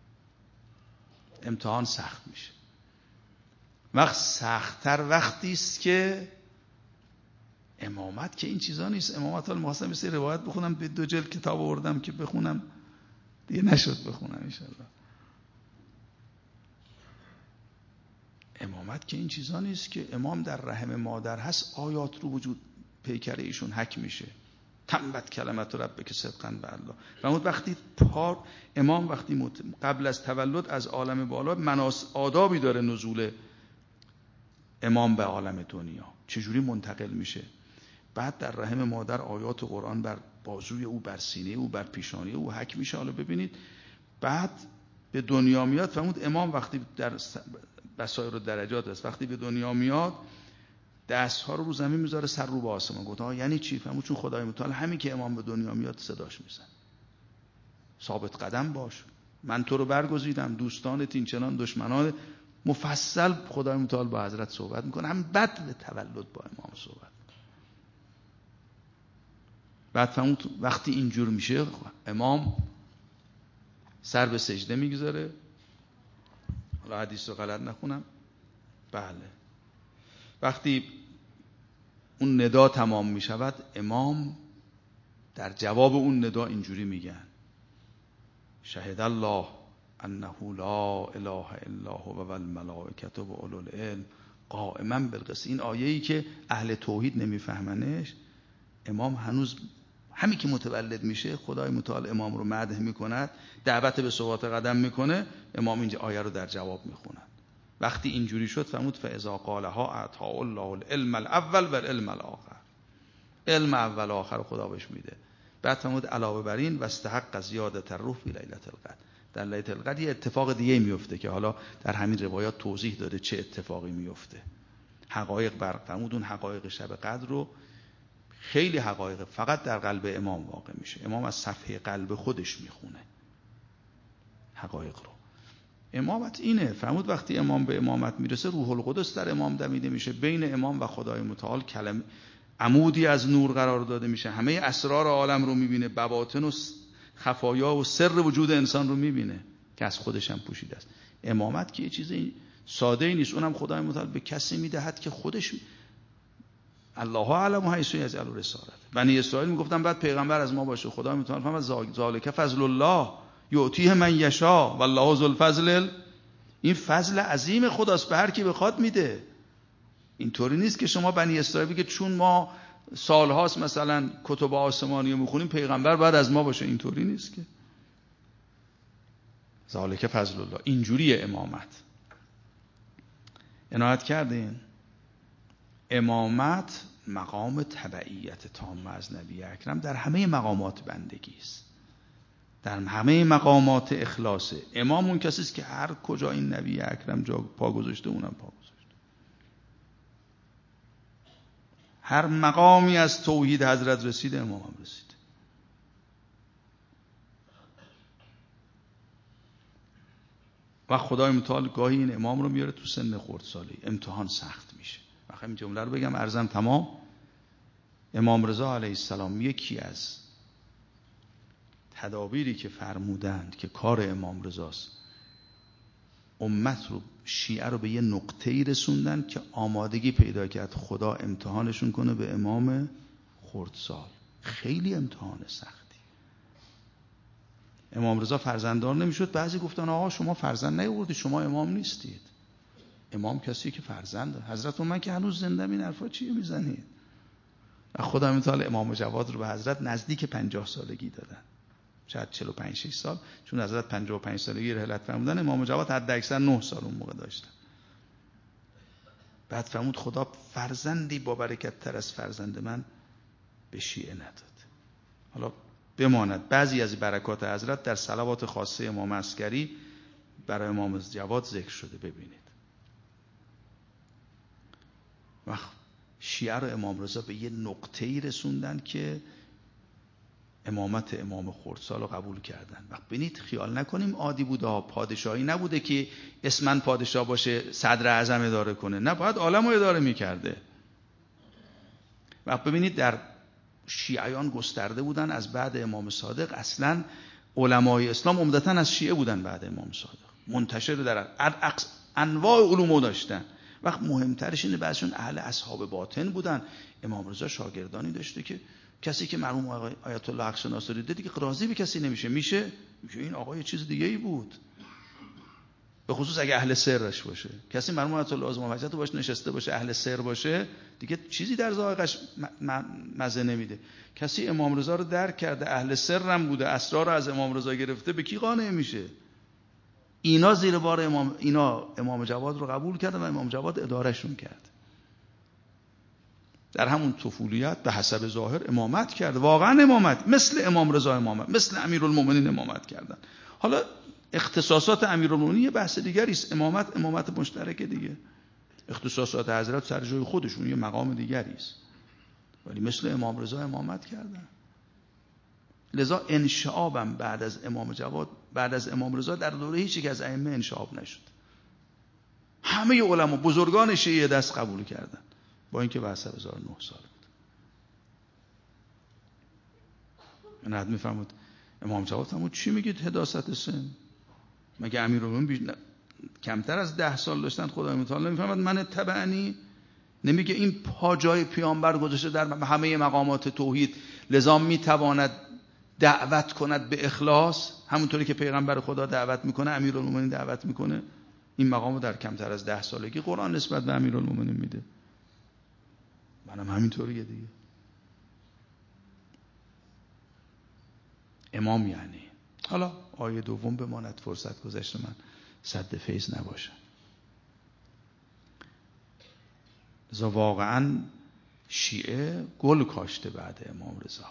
امتحان سخت میشه. وقت سخت‌تر وقتی است که امامت که این چیزا نیست. امامت حالا می‌خواستم یه سری روایت بخونم، به 2 جلد کتاب آوردم که بخونم، دیگه نشد بخونم ان شاءالله. امامت که این چیزا نیست که امام در رحم مادر هست، آیات رو وجود پیکره ایشون حک میشه. تمت کلمت ربک صدقا به الله. فرمود وقتی امام وقتی قبل از تولد از عالم بالا آدابی داره نزول امام به عالم دنیا، چجوری منتقل میشه. بعد در رحم مادر آیات قرآن بر بازوی او، بر سینه او، بر پیشانی او حک میشه. حالا ببینید بعد به دنیا میاد. فرمود امام وقتی در بسایر درجات است، وقتی به دنیا میاد دستها رو زمین میذاره، سر رو به آسمان. گفت یعنی چی؟ فرمود چون خدای متعال همین که امام به دنیا میاد صداش میزن، ثابت قدم باش، من تو رو برگزیدم، دوستانت این چنان، دشمنان. مفصل خدای متعال با حضرت صحبت میکنه. هم بعد به تولد با امام صحبت. بعد فرمود وقتی اینجور میشه امام سر به سجده میگذاره. حالا حدیث رو غلط نخونم. بله، وقتی اون ندا تمام میشود امام در جواب اون ندا اینجوری میگن شهد الله انه لا اله الا هو و الملائکه و اولو العلم قائما بالقسط. این آیه‌ای که اهل توحید نمیفهمنش، امام هنوز همین که متولد میشه خدای متعال امام رو مدح میکند، دعوت به ثبات قدم میکنه. امام اینجا آیه رو در جواب میخوند. وقتی اینجوری شد فرمود فاذا قالها اعطى الله العلم الاول و العلم الاخر. علم اول و آخر خدا بهش میده. بعد فرمود علاوه بر این واستحق زیادت الروح فی لیلة القدر. در لیلة القدر یه اتفاق دیگه میفته که حالا در همین روایات توضیح داده چه اتفاقی میفته. حقایق فرمود اون حقایق شب قدر رو، خیلی حقایق فقط در قلب امام واقع میشه. امام از صفحه قلب خودش میخونه حقایق رو. امامت اینه. فرمود وقتی امام به امامت میرسه روح القدس در امام دمیده میشه، بین امام و خدای متعال کلمه عمودی از نور قرار داده میشه، همه اسرار عالم رو میبینه، بواطن و خفایا و سر وجود انسان رو میبینه. که از خودش هم پوشیده است. امامت که یه چیز ساده نیست، اونم خدای متعال به کسی میدهد که خودش الله اعلم حیث یجعل رسالته. بنی اسرائیل میگفتن بعد پیغمبر از ما باشه، خدای متعال فرمود ذالک فضل الله یؤتیه من یشاء والله ذو الفضل. این فضل عظیم خداست، به هر کی بخواد میده. اینطوری نیست که شما بنی اسرائیل بگید چون ما سالهاست مثلا کتب آسمانی رو میخونیم پیغمبر بعد از ما باشه. اینطوری نیست که. ذالک فضل الله. اینجوریه امامت. عنایت کردین؟ امامت مقام تبعیت تام از نبی اکرم در همه مقامات بندگی است، در همه مقامات اخلاصه. امام اون کسی است که هر کجا این نبی اکرم جا پا گذاشته اونم پا گذاشته. هر مقامی از توحید حضرت رسید امام هم رسید. و خدای متعال گاهی این امام رو میاره تو سن خردسالی، امتحان سخت میشه. وقتی این جمله رو بگم عرضم تمام. امام رضا علیه السلام یکی از تدابیری که فرمودند که کار امام رضاست، امت رو شیعه رو به یه نقطه‌ای رسوندن که آمادگی پیدا کرد خدا امتحانشون کنه به امام خردسال. خیلی امتحان سختی. امام رضا فرزنددار نمیشد. بعضی گفتن آقا شما فرزند نیاوردید، شما امام نیستید. امام کسی که فرزند داره. حضرت من که هنوز زنده این حرفا چیه میزنید؟ و خدا متعال امام جواد رو به حضرت نزدیک 50 سالگی دادن، شاید 45-6 سال، چون حضرت 55 سالگی رحلت فرمودن، امام جواد حد اکثر 9 سال اون موقع داشتن. بعد فرمود خدا فرزندی با برکت تر از فرزند من به شیعه نداد. حالا بماند بعضی از برکات حضرت در صلوات خاصه امام عسکری برای امام جواد ذکر شده. ببینید و شیعه رو امام رضا به یه نقطه‌ای رسوندن که امامت امام خردسال رو قبول کردن. وقت ببینید خیال نکنیم عادی بوده، پادشاهی نبوده که اسمن پادشاه باشه صدر اعظم اداره کنه، نه، باید عالم رو اداره میکرده. وقت ببینید در شیعیان گسترده بودن از بعد امام صادق. اصلا علمای اسلام عمدتاً از شیعه بودن بعد امام صادق، منتشر در انواع علومو داشتن. وقت مهمترش اینه بعضشون اهل اصحاب باطن بودن. امام رضا شاگردانی داشته که کسی که مرحوم آیت الله حق ناصری دیگه راضی به کسی نمیشه، میشه این آقا یه چیز دیگه ای بود، به خصوص اگه اهل سرش باشه. کسی مرحوم آیت الله اعظم حجت باشه نشسته باشه اهل سر باشه دیگه چیزی در ذائقش مزه نمیده. کسی امام رضا رو درک کرده، اهل سرم بوده، اسرار رو از امام رضا گرفته، به کی قانع میشه؟ اینا زیر بار امام جواد رو قبول کردن و امام جواد ادارهشون کرد. در همون طفولیت به حسب ظاهر امامت کرد، واقعا امامت، مثل امام رضا امامت، مثل امیرالمومنین امامت کردن. حالا اختصاصات امیرالمومنین یه بحث دیگری است، امامت مشترک دیگه. اختصاصات حضرت سر جای خودشون یه مقام دیگری است، ولی مثل امام رضا امامت کردن. لذا انشعابم بعد از امام جواد، بعد از امام رضا در دوره هیچ یک از ائمه انشعاب نشد. همه علما بزرگان شیعه دست قبول کردن، با اینکه بعد 1009 سال بود. من حد میفهمید امام جواد فرمود چی میگید حداثت سن؟ مگه امیرالمومنین کمتر از 10 سال داشتن؟ خدای متعال نمیفهمد من تبعنی؟ نمیگه این پا جای پیامبر گذاشته در همه مقامات توحید، لذا میتواند دعوت کند به اخلاص، همونطوری که پیغمبر خدا دعوت میکنه امیرالمومنین دعوت میکنه. این مقامو در کمتر از 10 سالگی قرآن نسبت به امیرالمومنین میده. منم همینطوریه دیگه. امام یعنی. حالا آیه دوم بماند، فرصت گذشت من سد فیض نباشه. لذا واقعا شیعه گل کاشته بعد امام رضا.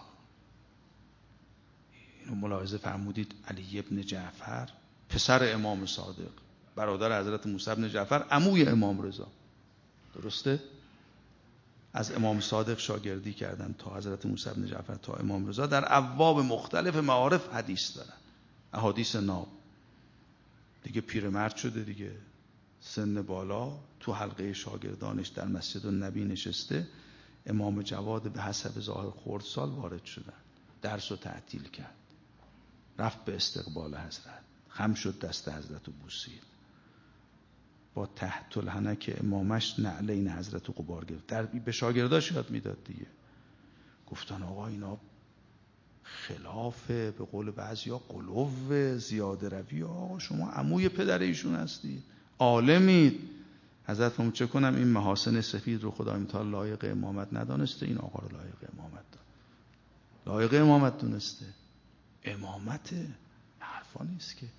اینو ملاحظه فرمودید علی ابن جعفر پسر امام صادق، برادر حضرت موسی ابن جعفر، عموی امام رضا، درسته؟ از امام صادق شاگردی کردن تا حضرت موسی ابن جعفر تا امام رضا، در ابواب مختلف معارف حدیث دارن، احادیث ناب. دیگه پیرمرد شده دیگه، سن بالا، تو حلقه شاگردانش در مسجد النبی نشسته. امام جواد به حسب ظاهر خردسال وارد شدن، درس رو تعطیل کرد، رفت به استقبال حضرت. خم شد دست حضرت رو بوسید، با تحت الحنک امامش نعلین حضرت رو غبار گرفت. به شاگرداش یاد میداد دیگه. گفتن آقا اینا خلاف به قول بعضیا قلوب زیاده روی، آقا شما عموی پدر ایشون هستید، عالمید. حضرت فرمود چه کنم این محاسن سفید رو خدای متعال لایق امامت ندانسته، این آقا رو لایق امامت داد، لایق امامت دونسته. امامت حرفا نیست که.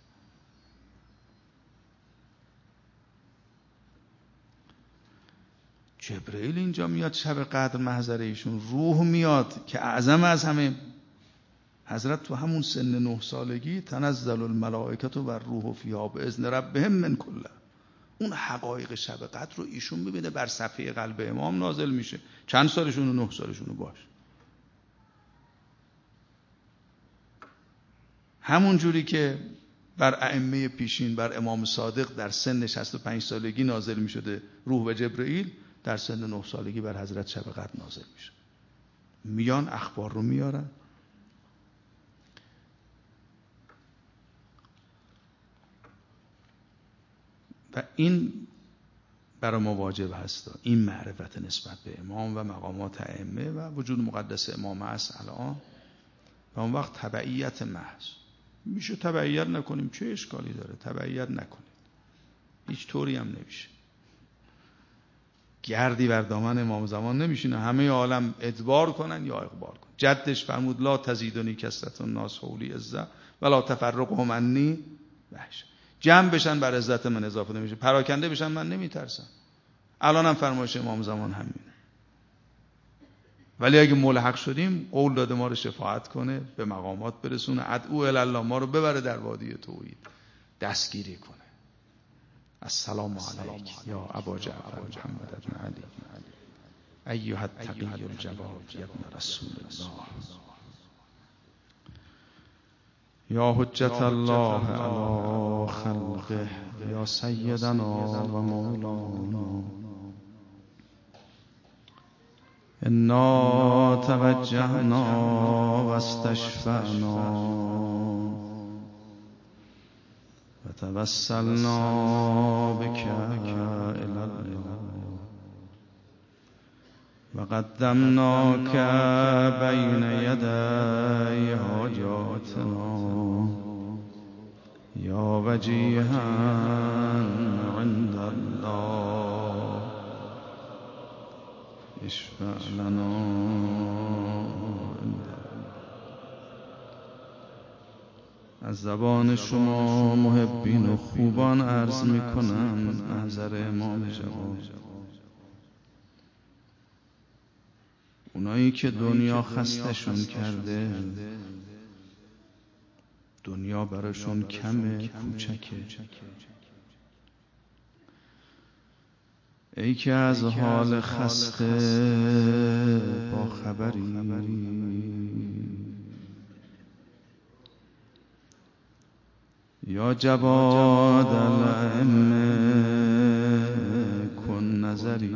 جبرئیل اینجا میاد شب قدر محضر ایشون، روح میاد که اعظم از همه. حضرت تو همون سن 9 سالگی تنزل الملائکه و الروح فیها باذن ربهم من کل، اون حقایق شب قدر رو ایشون میبینه، بر صفحه قلب امام نازل میشه. چند سالشون؟ 9 سالشون باش. همون جوری که بر ائمه پیشین، بر امام صادق در سن 65 سالگی نازل میشده روح و جبرئیل، در سن 9 سالگی بر حضرت شب قدر نازل میشه. میان اخبار رو میارن. و این برای ما واجب هست، این معرفت نسبت به امام و مقامات ائمه و وجود مقدس امام هست الان. و اون وقت تبعیت محض میشه. تبعیت نکنیم چه اشکالی داره؟ تبعیت نکنیم، هیچ طوری هم نمیشه. گردی بر دامن امام زمان نمیشینه همه عالم ادبار کنن یا اقبال کنن. جدش فرمود لا تزیدنی کثرت الناس حولی عزت ولا تفرقهم عنی وحشت. جمع بشن بر عزت من اضافه نمیشه، پراکنده بشن من نمیترسم. الان هم فرمایش امام زمان همینه. ولی اگه ملحق شدیم قول داده ما رو شفاعت کنه، به مقامات برسونه، ادعو الی الله، ما رو ببره در وادی توحید، دستگیری کنه. السلام علیک یا ابا جعفر محمد بن علی ایها التقی الجواد یا ابن رسول الله یا حجت الله علی خلقه یا سیدنا و مولانا انا توجهنا و استشفعنا و توسلنا بك الی الله و قدمناک بین یدی حاجاتنا یا وجیها عند الله اشفع لنا عند الله. از زبان شما محبین و خوبان عرض میکنم محضر امام جواد، اونایی که دنیا خستشون کرده، دنیا براشون کمه، کوچکه، ای که از حال خسته با خبری، یا جواد الائمه کن نظری،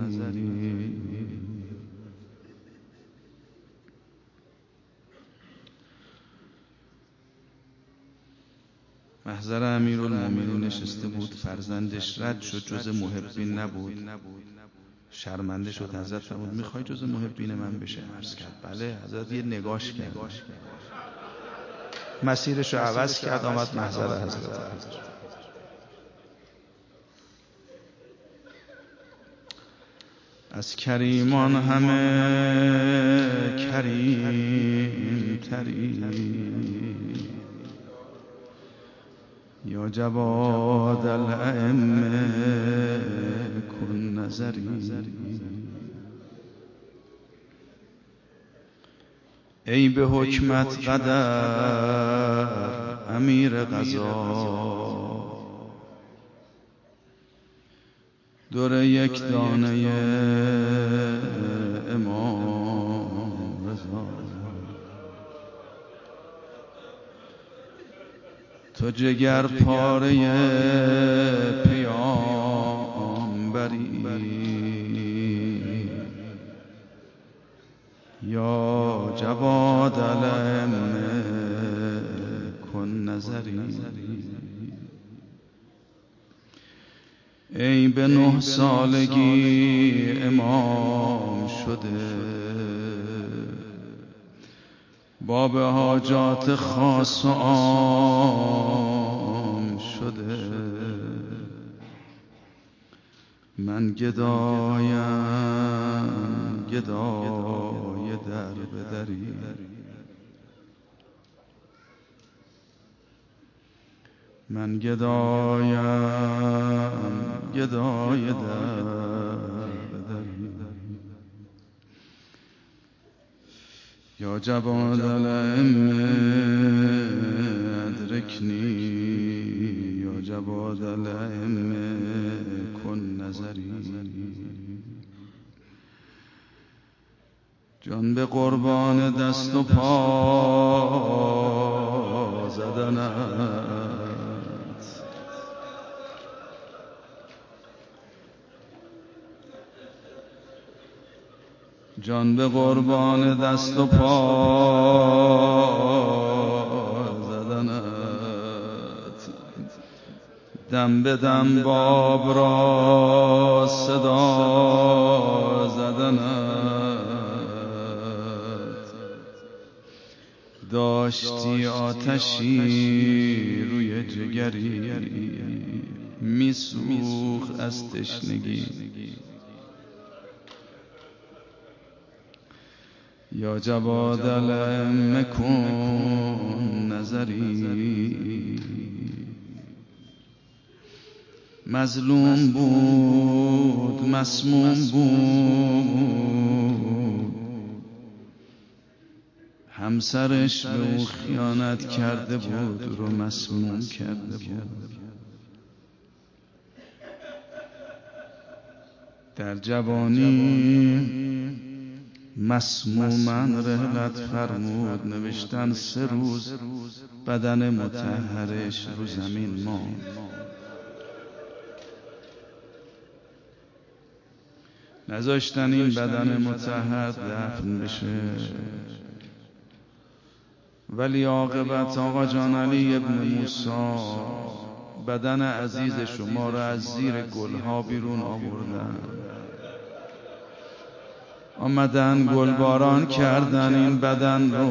محضر امیرالمومنین نشسته بود، فرزندش رد شد، جز محبین نبود، شرمنده شد. حضرت فرمود میخوای جز محبین من بشه؟ عرض کرد بله. حضرت یه نگاش کرد، مسیرش رو عوض کرد، آمد محضر حضرت. از کریمان همه کریم تری، یا جواد الائمه کن نظری، ای به حکمت قدر امیر قضا، دور یک دانه امام رضا، تو جگر پاره پیامبری، یا جواد الائمه کن نظری. ای به 9 سالگی امام شده، باب حاجات خاص و عام شده. من گدایم گدای در بدری، من گدایم گدای در بدری. یا جواد الائمه ادرکنی، یا جواد الائمه کن نظری. جان به قربان دست و پا زدنت، جان به قربان دست و پا زدنت، دم به دم باب را صدا زدنت. داشتی آتشی روی جگری، میسوخت از تشنگی. یا جواد الائمه کن نظری. مظلوم بود مسموم بود، همسرش به او خیانت کرده بود، رو مسموم کرده بود. در جوانی مسموماً رحلت فرمود، نوشتن 3 روز بدن مطهرش رو زمین ماند. نذاشتن این بدن مطهر دفن بشه، ولی عاقبت آقا جان علی ابن موسی بدن عزیز شما را از زیر گلها بیرون آوردن، آمدن گلباران کردن این بدن رو،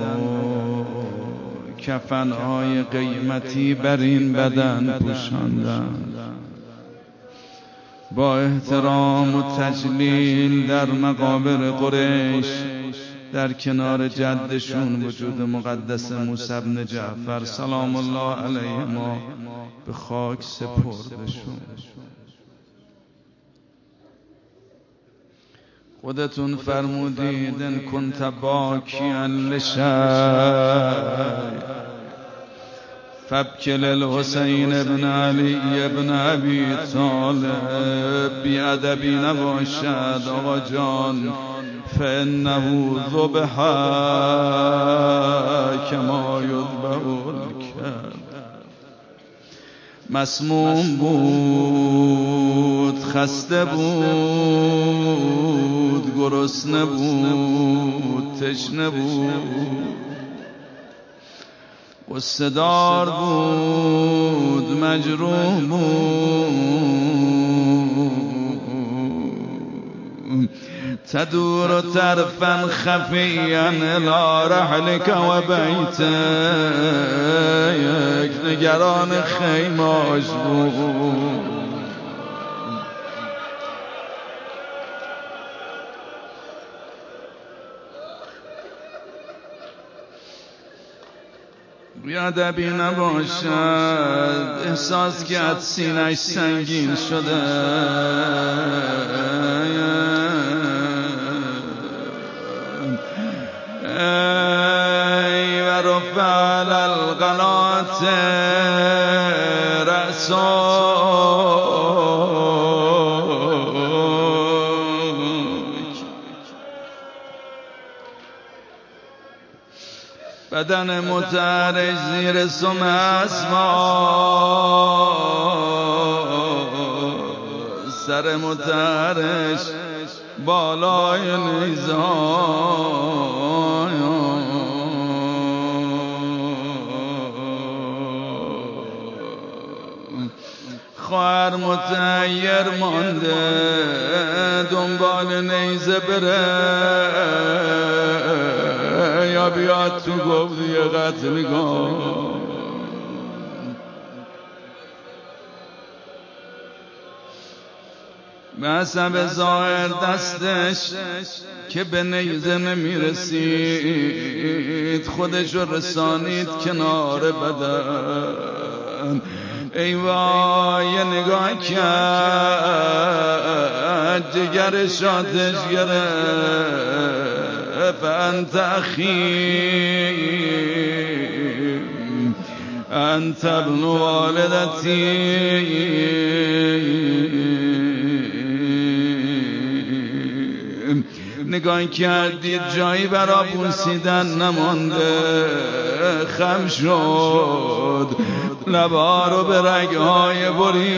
کفنهای قیمتی بر این بدن پوشاندن. با احترام و تجلیل در مقابر قریش در کنار جدشون وجود مقدس موسی بن جعفر سلام الله علیه ما به خاک سپردشون. خودتون فرمودید ان کنت باکیا لشیء فابکی للحسین ابن علی ابن ابی طالب. بیادبی نباشد آقا جان، فانه ذبح کما یذبح الکبش. مسموم بود، خسته بود، گرسنه بود، تشنه بود، غصه دار بود، مجروح بود. تدور طرفا خفیا الی رحلک و بیتک، نگران خیماش بود. بیادبی نباشد، احساس کرد سینه‌اش سنگین شده. ای و رفع علی القنات رأسا، بدن مطهرش زیر سم اسما، سر مطهرش بالای نیزان. خواهر متحیر مانده دنبال نیزه بره یا بیاد تو گفتی قتلگاه. به حسب ظاهر دستش که به نیزه نمیرسید خودش رو رسانید کنار بدن. ای وای نگاه کرد جگرش آتش گرفت. انت اخی انت ابن والدتی. نگاه کردید جایی برا بوسیدن نمانده. خم شد لبا رو به رگهای برید.